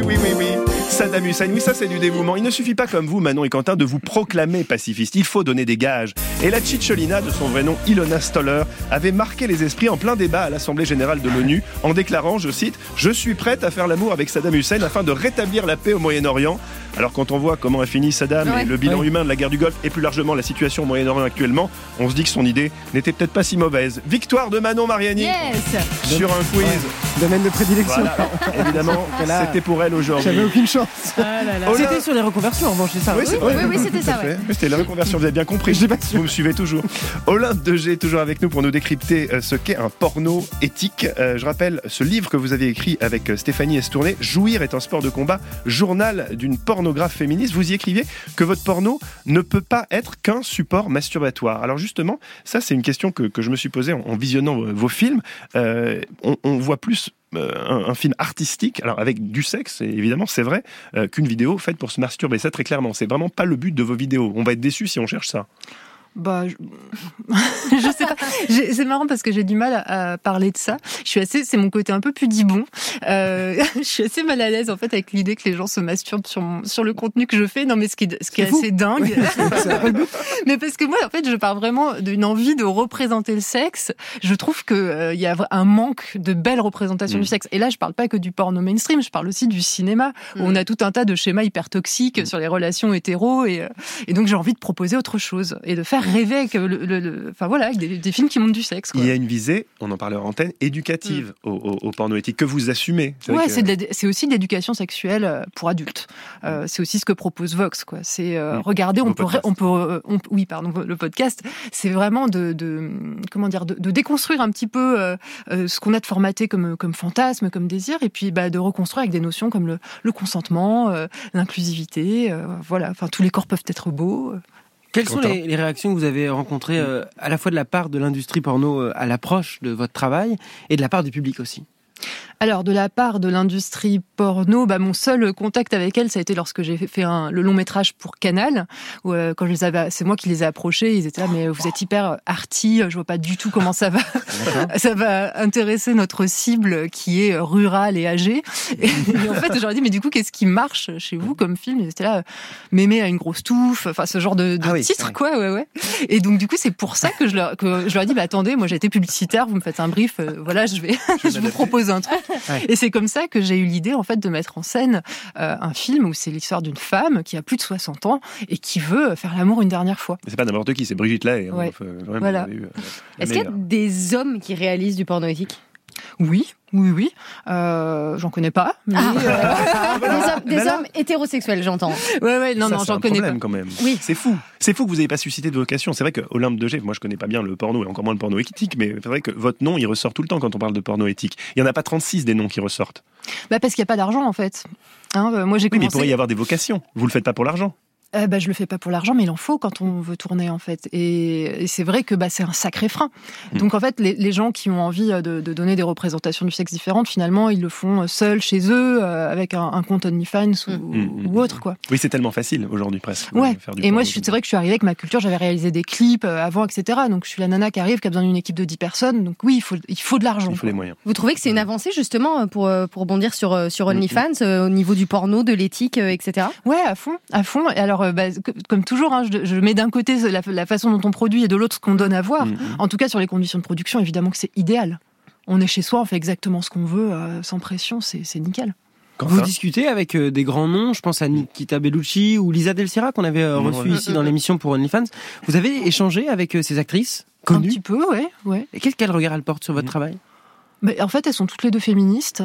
Saddam Hussein, oui, ça c'est du dévouement. Il ne suffit pas comme vous, Manon et Quentin, de vous proclamer pacifiste. Il faut donner des gages. Et la Cicciolina, de son vrai nom Ilona Stoller, avait marqué les esprits en plein débat à l'Assemblée Générale de l'ONU en déclarant, je cite, « Je suis prête à faire l'amour avec Saddam Hussein afin de rétablir la paix au Moyen-Orient ». Alors quand on voit comment a fini Saddam et le bilan humain de la guerre du Golfe et plus largement la situation au Moyen-Orient actuellement, on se dit que son idée n'était peut-être pas si mauvaise. Victoire de Manon Mariani sur un quiz. Domaine de prédilection. Voilà. Évidemment, c'était pour elle aujourd'hui. J'avais aucune chance. Olympe... C'était sur les reconversions en revanche, c'est ça? Oui, c'est vrai. Oui, c'était ça. Ouais. C'était la reconversion, vous avez bien compris. Vous me suivez toujours. Olympe de G est toujours avec nous pour nous décrypter ce qu'est un porno éthique. Je rappelle ce livre que vous avez écrit avec Stéphanie Estourné, Jouir est un sport de combat, journal d'une pornographe féministe. Vous y écriviez que votre porno ne peut pas être qu'un support masturbatoire. Alors justement, ça c'est une question que je me suis posée en visionnant vos films. On voit plus un film artistique, alors avec du sexe, évidemment, c'est vrai, qu'une vidéo faite pour se masturber. Ça, très clairement, c'est vraiment pas le but de vos vidéos. On va être déçus si on cherche ça. Bah, je sais pas. C'est marrant parce que j'ai du mal à parler de ça. C'est mon côté un peu pudibond. Je suis assez mal à l'aise en fait avec l'idée que les gens se masturbent sur le contenu que je fais. Non, mais ce qui est assez dingue. Mais parce que moi, en fait, je pars vraiment d'une envie de représenter le sexe. Je trouve que il y a un manque de belles représentations du sexe. Et là, je parle pas que du porno mainstream. Je parle aussi du cinéma où on a tout un tas de schémas hyper toxiques sur les relations hétéros et donc j'ai envie de proposer autre chose et de faire rêver avec enfin voilà, avec des films qui montrent du sexe, quoi. Il y a une visée, on en parlait en antenne, éducative au porno éthique que vous assumez. Ouais, c'est aussi de l'éducation sexuelle pour adultes. C'est aussi ce que propose Vox, quoi. C'est regardez, le podcast, c'est vraiment de déconstruire un petit peu ce qu'on a de formaté comme fantasme, comme désir, et puis de reconstruire avec des notions comme le consentement, l'inclusivité, voilà. Enfin, tous les corps peuvent être beaux. Quelles sont les réactions que vous avez rencontrées à la fois de la part de l'industrie porno à l'approche de votre travail et de la part du public aussi? Alors, de la part de l'industrie porno, mon seul contact avec elle, ça a été lorsque j'ai fait le long métrage pour Canal, où quand c'est moi qui les ai approchés, ils étaient là, mais vous êtes hyper arty, je vois pas du tout comment ça va intéresser notre cible qui est rurale et âgée. Et en fait, j'aurais dit, mais du coup, qu'est-ce qui marche chez vous comme film? Ils étaient là, mémé à une grosse touffe, enfin ce genre de titre, quoi, ouais. Et donc, du coup, c'est pour ça que je leur ai dit, attendez, moi j'ai été publicitaire, vous me faites un brief, voilà, je vous propose un truc. Ouais. Et c'est comme ça que j'ai eu l'idée en fait de mettre en scène un film où c'est l'histoire d'une femme qui a plus de 60 ans et qui veut faire l'amour une dernière fois. Mais c'est pas n'importe qui, c'est Brigitte Lahaie. Ouais. Vraiment, voilà. Est-ce qu'il y a des hommes qui réalisent du porno éthique? Oui, Oui. J'en connais pas. Mais des hommes hétérosexuels, j'entends. Ouais, non, j'en connais pas. Quand même. Oui. C'est fou que vous n'ayez pas suscité de vocation. C'est vrai que Olympe de Gênes, moi je connais pas bien le porno et encore moins le porno éthique, mais c'est vrai que votre nom il ressort tout le temps quand on parle de porno éthique. Il y en a pas 36 des noms qui ressortent. Parce qu'il y a pas d'argent en fait. Moi j'ai commencé. Mais il pourrait y avoir des vocations. Vous le faites pas pour l'argent. Je le fais pas pour l'argent, mais il en faut quand on veut tourner en fait. Et c'est vrai que c'est un sacré frein. Donc en fait, les gens qui ont envie de donner des représentations du sexe différentes, finalement, ils le font seuls chez eux, avec un compte OnlyFans ou autre quoi. Oui, c'est tellement facile aujourd'hui presque. Ouais. Faire du et moi, porno. c'est vrai que je suis arrivée avec ma culture, j'avais réalisé des clips avant, etc. Donc je suis la nana qui arrive, qui a besoin d'une équipe de 10 personnes. Donc oui, il faut de l'argent. Il faut les moyens. Vous trouvez que c'est une avancée justement pour rebondir sur OnlyFans au niveau du porno, de l'éthique, etc. Ouais, à fond. Et alors, comme toujours, je mets d'un côté la façon dont on produit et de l'autre ce qu'on donne à voir. En tout cas, sur les conditions de production, évidemment que c'est idéal. On est chez soi, on fait exactement ce qu'on veut, sans pression, c'est nickel. Vous discutez avec des grands noms, je pense à Nikita Bellucci ou Lisa Del Sierra qu'on avait reçu ici dans l'émission pour OnlyFans. Vous avez échangé avec ces actrices connues? Un petit peu, ouais. Et quel regard elles portent sur votre travail? En fait, elles sont toutes les deux féministes.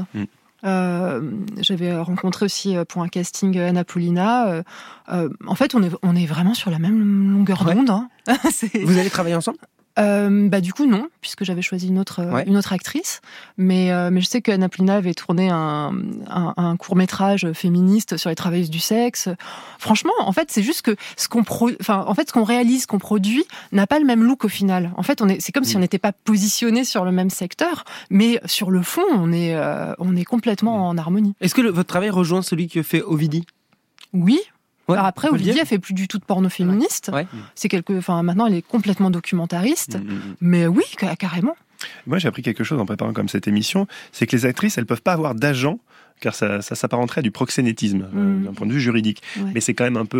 J'avais rencontré aussi pour un casting Anna Paulina. En fait, on est vraiment sur la même longueur d'onde. Hein. Vous allez travailler ensemble? Du coup non, puisque j'avais choisi une autre actrice, mais je sais qu'Anna Paulina avait tourné un court-métrage féministe sur les travailleuses du sexe. Franchement, en fait, c'est juste que ce qu'on réalise, ce qu'on produit, n'a pas le même look au final. En fait, c'est comme si on n'était pas positionné sur le même secteur, mais sur le fond, on est complètement en harmonie. Est-ce que votre travail rejoint celui que fait Ovidie? Oui. Ouais, alors après, Ovidie, elle fait plus du tout de porno féministe. Ouais. Maintenant, elle est complètement documentariste. Mais oui, carrément. Moi, j'ai appris quelque chose en préparant comme cette émission, c'est que les actrices, elles peuvent pas avoir d'agent, car ça s'apparenterait à du proxénétisme, d'un point de vue juridique. Ouais. Mais c'est quand même un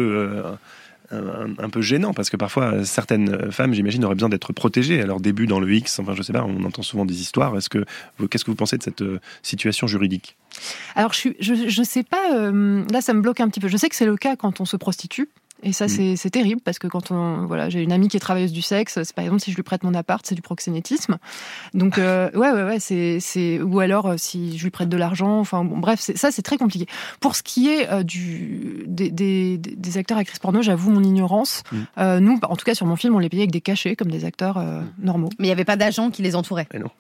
peu gênant, parce que parfois, certaines femmes, j'imagine, auraient besoin d'être protégées à leur début dans le X. Enfin, je sais pas, on entend souvent des histoires. Qu'est-ce que vous pensez de cette situation juridique? Alors, je sais pas, là, ça me bloque un petit peu. Je sais que c'est le cas quand on se prostitue. Et ça, c'est terrible, parce que quand j'ai une amie qui est travailleuse du sexe, c'est par exemple, si je lui prête mon appart, c'est du proxénétisme. Donc, ou alors, si je lui prête de l'argent, enfin, bon, bref, c'est très compliqué. Pour ce qui est des acteurs actrices porno, j'avoue mon ignorance. Nous, en tout cas, sur mon film, on les payait avec des cachets, comme des acteurs normaux. Mais il n'y avait pas d'agents qui les entouraient? Non.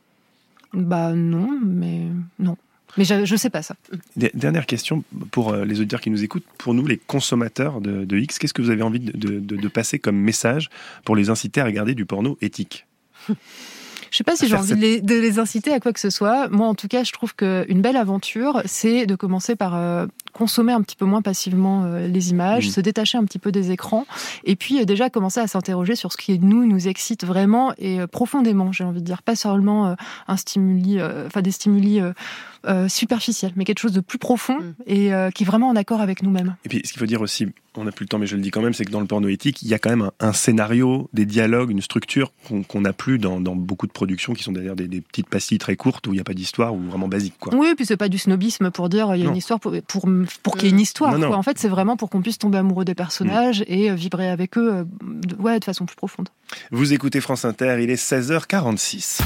Non. Mais je sais pas ça. Dernière question pour les auditeurs qui nous écoutent. Pour nous, les consommateurs de X, qu'est-ce que vous avez envie de passer comme message pour les inciter à regarder du porno éthique? Je sais pas si j'ai envie de les inciter à quoi que ce soit. Moi, en tout cas, je trouve qu'une belle aventure, c'est de commencer par consommer un petit peu moins passivement les images, se détacher un petit peu des écrans, et puis déjà commencer à s'interroger sur ce qui nous excite vraiment et profondément, j'ai envie de dire, pas seulement des stimuli superficiels, mais quelque chose de plus profond et qui est vraiment en accord avec nous-mêmes. Et puis, ce qu'il faut dire aussi, on n'a plus le temps, mais je le dis quand même, c'est que dans le porno éthique, il y a quand même un scénario, des dialogues, une structure qu'on n'a plus dans beaucoup de productions qui sont d'ailleurs des petites pastilles très courtes où il n'y a pas d'histoire ou vraiment basique, quoi. Oui, puis c'est pas du snobisme pour dire il y a une histoire pour qu'il y ait une histoire. Non. Quoi. En fait, c'est vraiment pour qu'on puisse tomber amoureux des personnages et vibrer avec eux de façon plus profonde. Vous écoutez France Inter, il est 16h46.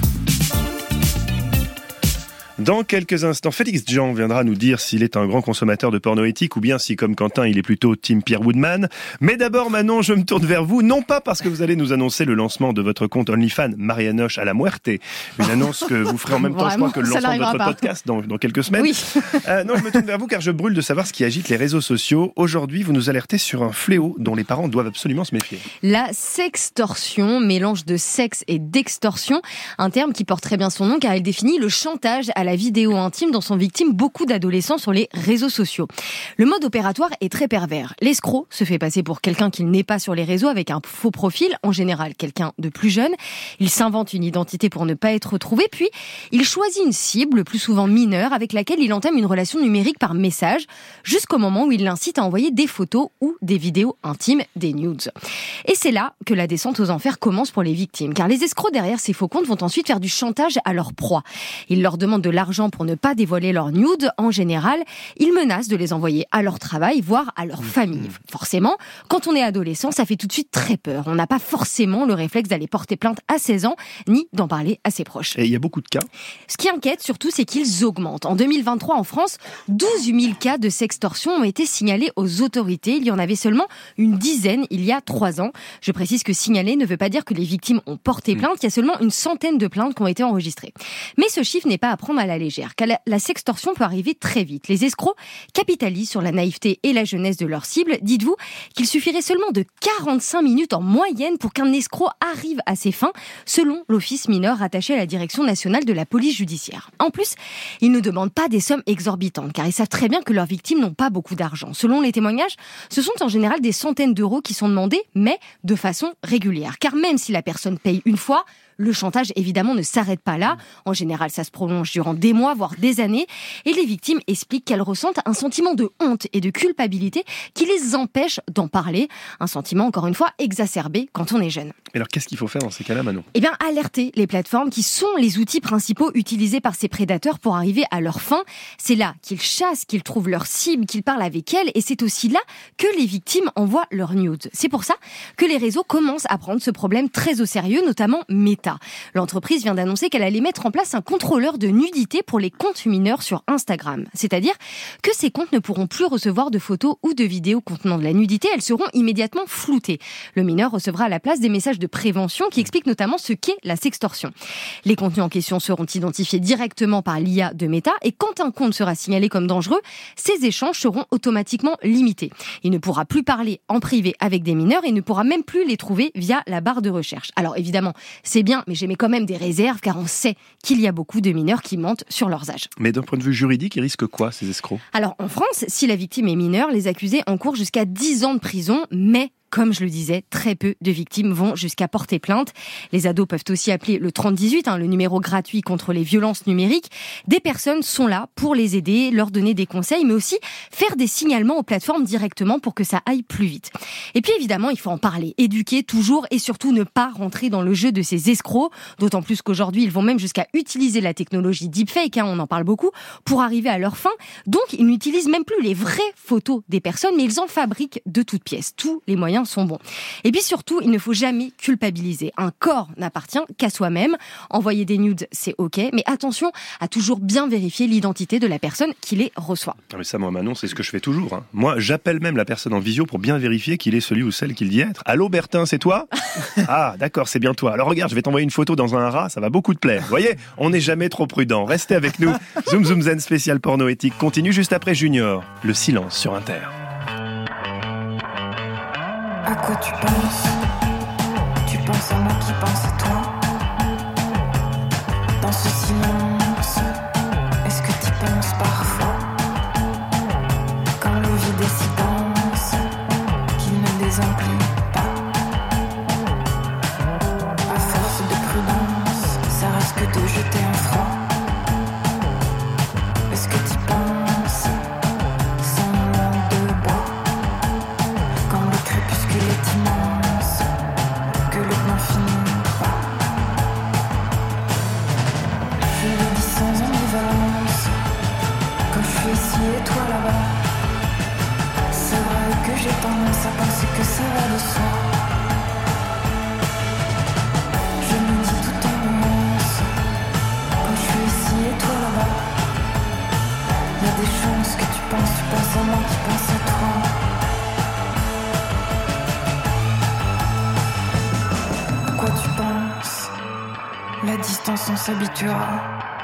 Dans quelques instants, Félix Jean viendra nous dire s'il est un grand consommateur de porno éthique ou bien si, comme Quentin, il est plutôt team Pierre Woodman. Mais d'abord, Manon, je me tourne vers vous, non pas parce que vous allez nous annoncer le lancement de votre compte OnlyFans Marianoche à la Muerte, une annonce que vous ferez en même temps, je crois, que le lancement de votre podcast dans quelques semaines. Oui. Non, je me tourne vers vous car je brûle de savoir ce qui agite les réseaux sociaux. Aujourd'hui, vous nous alertez sur un fléau dont les parents doivent absolument se méfier. La sextorsion, mélange de sexe et d'extorsion, un terme qui porte très bien son nom car il définit le chantage à la vidéo intime dont sont victimes beaucoup d'adolescents sur les réseaux sociaux. Le mode opératoire est très pervers. L'escroc se fait passer pour quelqu'un qu'il n'est pas sur les réseaux avec un faux profil, en général quelqu'un de plus jeune. Il s'invente une identité pour ne pas être retrouvé, puis il choisit une cible, le plus souvent mineure, avec laquelle il entame une relation numérique par message, jusqu'au moment où il l'incite à envoyer des photos ou des vidéos intimes, des nudes. Et c'est là que la descente aux enfers commence pour les victimes, car les escrocs derrière ces faux comptes vont ensuite faire du chantage à leur proie. Ils leur demandent de l'argent pour ne pas dévoiler leurs nudes, en général, ils menacent de les envoyer à leur travail, voire à leur famille. Forcément, quand on est adolescent, ça fait tout de suite très peur. On n'a pas forcément le réflexe d'aller porter plainte à 16 ans, ni d'en parler à ses proches. Et il y a beaucoup de cas. Ce qui inquiète surtout, c'est qu'ils augmentent. En 2023, en France, 12 000 cas de sextorsion ont été signalés aux autorités. Il y en avait seulement une dizaine il y a 3 ans. Je précise que signaler ne veut pas dire que les victimes ont porté plainte. Il y a seulement une centaine de plaintes qui ont été enregistrées. Mais ce chiffre n'est pas à prendre à la légère, car la sextorsion peut arriver très vite. Les escrocs capitalisent sur la naïveté et la jeunesse de leur cible. Dites-vous qu'il suffirait seulement de 45 minutes en moyenne pour qu'un escroc arrive à ses fins, selon l'office mineur rattaché à la Direction nationale de la police judiciaire. En plus, ils ne demandent pas des sommes exorbitantes, car ils savent très bien que leurs victimes n'ont pas beaucoup d'argent. Selon les témoignages, ce sont en général des centaines d'euros qui sont demandés, mais de façon régulière. Car même si la personne paye une fois, le chantage, évidemment, ne s'arrête pas là. En général, ça se prolonge durant des mois, voire des années. Et les victimes expliquent qu'elles ressentent un sentiment de honte et de culpabilité qui les empêche d'en parler. Un sentiment, encore une fois, exacerbé quand on est jeune. Et alors, qu'est-ce qu'il faut faire dans ces cas-là, Manon ? Eh bien, alerter les plateformes qui sont les outils principaux utilisés par ces prédateurs pour arriver à leur fin. C'est là qu'ils chassent, qu'ils trouvent leur cible, qu'ils parlent avec elles. Et c'est aussi là que les victimes envoient leurs nudes. C'est pour ça que les réseaux commencent à prendre ce problème très au sérieux, notamment Meta. L'entreprise vient d'annoncer qu'elle allait mettre en place un contrôleur de nudité pour les comptes mineurs sur Instagram. C'est-à-dire que ces comptes ne pourront plus recevoir de photos ou de vidéos contenant de la nudité, elles seront immédiatement floutées. Le mineur recevra à la place des messages de prévention qui expliquent notamment ce qu'est la sextorsion. Les contenus en question seront identifiés directement par l'IA de Meta et quand un compte sera signalé comme dangereux, ces échanges seront automatiquement limités. Il ne pourra plus parler en privé avec des mineurs et ne pourra même plus les trouver via la barre de recherche. Alors évidemment, c'est bien, mais j'émets quand même des réserves car on sait qu'il y a beaucoup de mineurs qui mentent sur leurs âges. Mais d'un point de vue juridique, ils risquent quoi, ces escrocs ? Alors en France, si la victime est mineure, les accusés encourent jusqu'à 10 ans de prison, mais comme je le disais, très peu de victimes vont jusqu'à porter plainte. Les ados peuvent aussi appeler le 3018, le numéro gratuit contre les violences numériques. Des personnes sont là pour les aider, leur donner des conseils, mais aussi faire des signalements aux plateformes directement pour que ça aille plus vite. Et puis évidemment, il faut en parler, éduquer toujours et surtout ne pas rentrer dans le jeu de ces escrocs, d'autant plus qu'aujourd'hui, ils vont même jusqu'à utiliser la technologie deepfake, on en parle beaucoup, pour arriver à leur fin. Donc, ils n'utilisent même plus les vraies photos des personnes, mais ils en fabriquent de toutes pièces. Tous les moyens sont bons. Et puis surtout, il ne faut jamais culpabiliser. Un corps n'appartient qu'à soi-même. Envoyer des nudes, c'est ok, mais attention à toujours bien vérifier l'identité de la personne qui les reçoit. Ah mais ça, moi, Manon, c'est ce que je fais toujours. Moi, j'appelle même la personne en visio pour bien vérifier qu'il est celui ou celle qu'il dit être. Allô, Bertin, c'est toi ? Ah, d'accord, c'est bien toi. Alors regarde, je vais t'envoyer une photo dans un haras, ça va beaucoup te plaire. Vous voyez, on n'est jamais trop prudent. Restez avec nous. Zoom Zoom Zen spécial porno éthique continue juste après Junior. Le silence sur Inter. À quoi tu penses ? Tu penses à moi qui pense à toi ? Dans ce silence, est-ce que tu penses parfois ? Quand le vide est si dense qu'il ne désemplit pas. À force de prudence, ça risque de jeter un froid. Est-ce que tu penses ? Sans langue de bois. Quand le crépuscule est immense, que le n'en finit pas. Je le dis sans ambivalence, quand je suis ici et toi là-bas. C'est vrai que j'ai tendance à penser que ça va de soi. Je me dis tout en nuance, quand je suis ici et toi là-bas. Y a des chances que tu penses à moi qui pense à toi. Tu penses, la distance on s'habituera.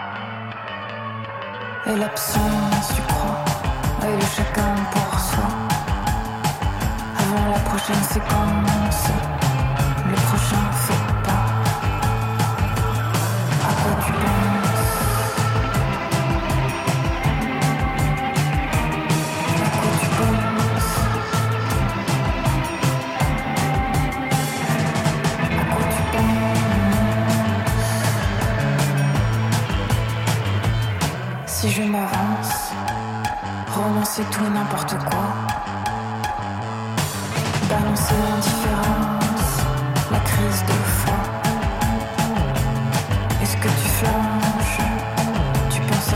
Et l'absence, tu crois, et le chacun pour soi. Avant la prochaine séquence, le prochain fait pas. À quoi tu penses? À quoi tu penses? Si je m'avance, renoncer tout et n'importe quoi, balancer l'indifférence, la crise de foi. Est-ce que tu flanches? Tu penses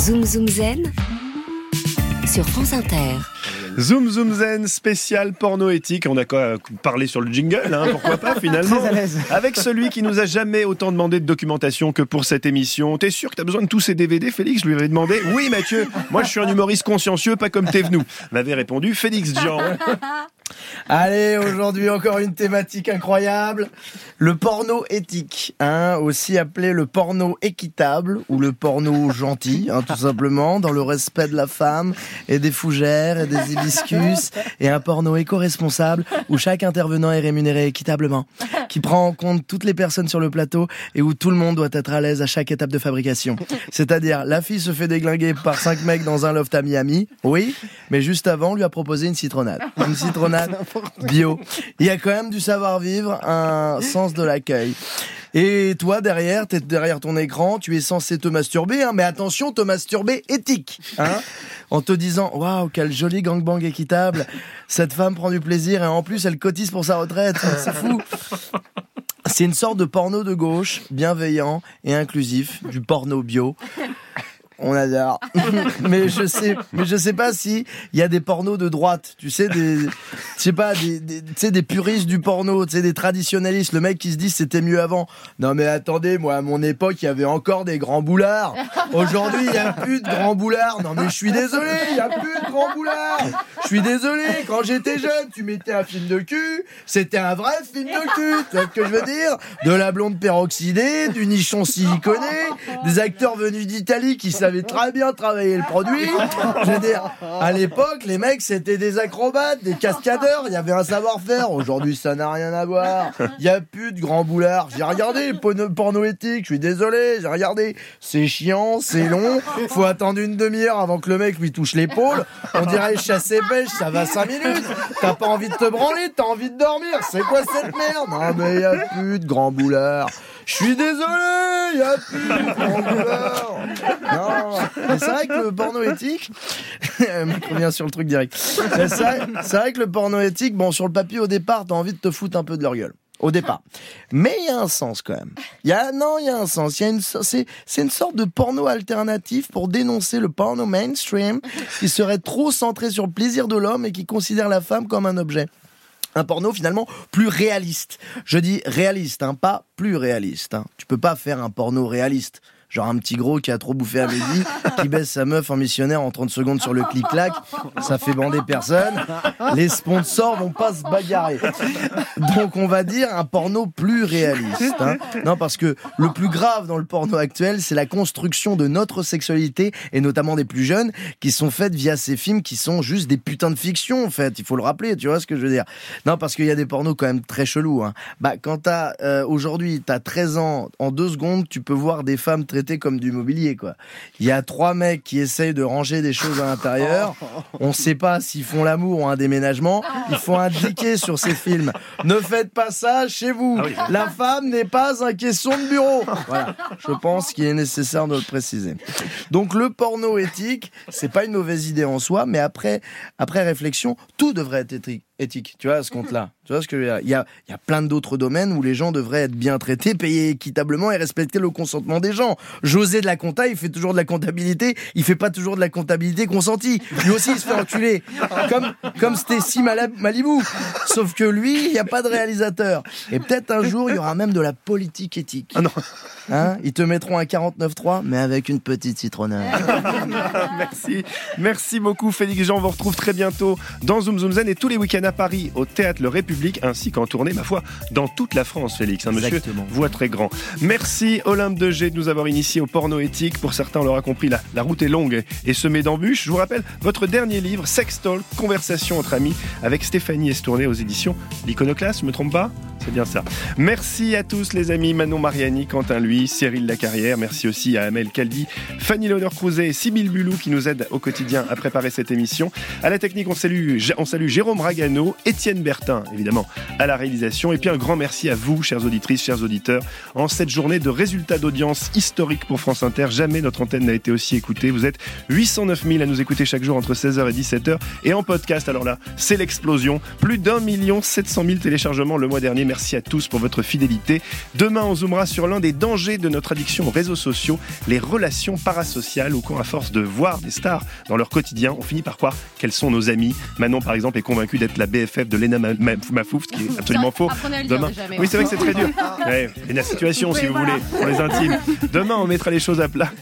Zoom Zoom Zen sur France Inter. Zoom Zoom Zen spécial porno éthique. On a quoi parler sur le jingle, pourquoi pas finalement. Très à l'aise. Avec celui qui nous a jamais autant demandé de documentation que pour cette émission. T'es sûr que t'as besoin de tous ces DVD, Félix? Je lui avais demandé. Oui, Mathieu, moi je suis un humoriste consciencieux, pas comme Thévenoud. M'avait répondu Félix Jean. Allez, aujourd'hui encore une thématique incroyable, le porno éthique, aussi appelé le porno équitable ou le porno gentil, tout simplement, dans le respect de la femme et des fougères et des hibiscus, et un porno éco-responsable où chaque intervenant est rémunéré équitablement, qui prend en compte toutes les personnes sur le plateau et où tout le monde doit être à l'aise à chaque étape de fabrication. C'est-à-dire, la fille se fait déglinguer par 5 mecs dans un loft à Miami, oui, mais juste avant, on lui a proposé une citronnade. Une citronnade bio. Il y a quand même du savoir-vivre, un sens de l'accueil. Et toi, t'es derrière ton écran, tu es censé te masturber, mais attention, te masturber éthique, en te disant, waouh, quel joli gangbang équitable, cette femme prend du plaisir et en plus elle cotise pour sa retraite, c'est fou. C'est une sorte de porno de gauche, bienveillant et inclusif, du porno bio. On adore. mais je sais pas si il y a des pornos de droite, tu sais, des puristes du porno, tu sais, des traditionnalistes, le mec qui se dit c'était mieux avant. Non mais attendez, moi à mon époque, il y avait encore des grands boulards. Aujourd'hui, il y a plus de grands boulards. Non mais je suis désolé, il y a plus de grands boulards. Je suis désolé, quand j'étais jeune, tu mettais un film de cul, c'était un vrai film de cul, tu vois ce que je veux dire? De la blonde peroxydée, du nichon siliconé, des acteurs venus d'Italie qui savaient très bien travailler le produit. Je veux dire, à l'époque, les mecs, c'était des acrobates, des cascadeurs, il y avait un savoir-faire. Aujourd'hui, ça n'a rien à voir. Il n'y a plus de grands boulards. J'ai regardé le porno éthique, je suis désolé, j'ai regardé. C'est chiant, c'est long, faut attendre une demi-heure avant que le mec lui touche l'épaule. On dirait chasse et pêche, ça va 5 minutes. T'as pas envie de te branler, t'as envie de dormir. C'est quoi cette merde? Non, mais il n'y a plus de grands boulards. Je suis désolé, il n'y a plus de grands boulards. Non, mais c'est vrai que le porno éthique, on revient sur le truc direct. C'est vrai que le porno éthique, bon, sur le papier au départ, t'as envie de te foutre un peu de leur gueule. Au départ. Mais il y a un sens quand même. Il y a un sens. C'est une sorte de porno alternatif pour dénoncer le porno mainstream qui serait trop centré sur le plaisir de l'homme et qui considère la femme comme un objet. Un porno finalement plus réaliste. Je dis réaliste, pas plus réaliste. Tu peux pas faire un porno réaliste. Genre un petit gros qui a trop bouffé à midi, qui baisse sa meuf en missionnaire en 30 secondes sur le clic-clac, ça fait bander personne. Les sponsors vont pas se bagarrer. Donc on va dire un porno plus réaliste. Non, parce que le plus grave dans le porno actuel, c'est la construction de notre sexualité, et notamment des plus jeunes, qui sont faites via ces films qui sont juste des putains de fiction, en fait. Il faut le rappeler, tu vois ce que je veux dire. Non, parce qu'il y a des pornos quand même très chelous. Quand aujourd'hui, t'as 13 ans, en 2 secondes, tu peux voir des femmes traitées comme du mobilier, quoi. Il y a 3 mecs qui essayent de ranger des choses à l'intérieur. On sait pas s'ils font l'amour ou un déménagement. Ils font indiquer sur ces films. Ne faites pas ça chez vous. Ah oui. La femme n'est pas un caisson de bureau. Voilà. Je pense qu'il est nécessaire de le préciser. Donc le porno éthique, c'est pas une mauvaise idée en soi, mais après réflexion, tout devrait être éthique, tu vois, à ce compte-là. Tu vois ce que je veux dire? Il y a plein d'autres domaines où les gens devraient être bien traités, payés équitablement et respecter le consentement des gens. José de la compta, il fait toujours de la comptabilité, il fait pas toujours de la comptabilité consentie. Lui aussi, il se fait enculer. Comme Stacy Malibu. Sauf que lui, il n'y a pas de réalisateur. Et peut-être un jour, il y aura même de la politique éthique. Ah non. Ils te mettront un 49.3, mais avec une petite citronnade. Merci beaucoup, Félix Jean. On vous retrouve très bientôt dans Zoom Zoom Zen et tous les week-ends à Paris, au Théâtre Le République, ainsi qu'en tournée, ma foi, dans toute la France, Félix. Monsieur, voix très grand. Merci, Olympe de G, de nous avoir initiés au porno éthique. Pour certains, on l'aura compris, la route est longue et semée d'embûches. Je vous rappelle votre dernier livre, Sex Talk, conversation entre amis, avec Stéphanie Estourné aux éditions L'Iconoclaste, je me trompe pas? C'est bien ça. Merci à tous les amis, Manon Mariani, Quentin Lui, Cyril Lacarrière. Merci aussi à Amel Caldi, Fanny Loder-Crouzet et Sybille Bulou qui nous aident au quotidien à préparer cette émission. À la technique, on salue Jérôme Ragano, Étienne Bertin, évidemment, à la réalisation. Et puis un grand merci à vous, chères auditrices, chers auditeurs. En cette journée de résultats d'audience historique pour France Inter, jamais notre antenne n'a été aussi écoutée. Vous êtes 809 000 à nous écouter chaque jour entre 16h et 17h. Et en podcast, alors là, c'est l'explosion. Plus d'1 700 000 téléchargements le mois dernier. Merci Merci à tous pour votre fidélité. Demain, on zoomera sur l'un des dangers de notre addiction aux réseaux sociaux, les relations parasociales, ou quand à force de voir des stars dans leur quotidien, on finit par croire qu'elles sont nos amies. Manon, par exemple, est convaincue d'être la BFF de Lena Mafouf, ce qui est absolument faux. Demain, oui, c'est vrai que c'est très dur. Ouais, et la situation, si vous voulez, pour les intimes. Demain, on mettra les choses à plat.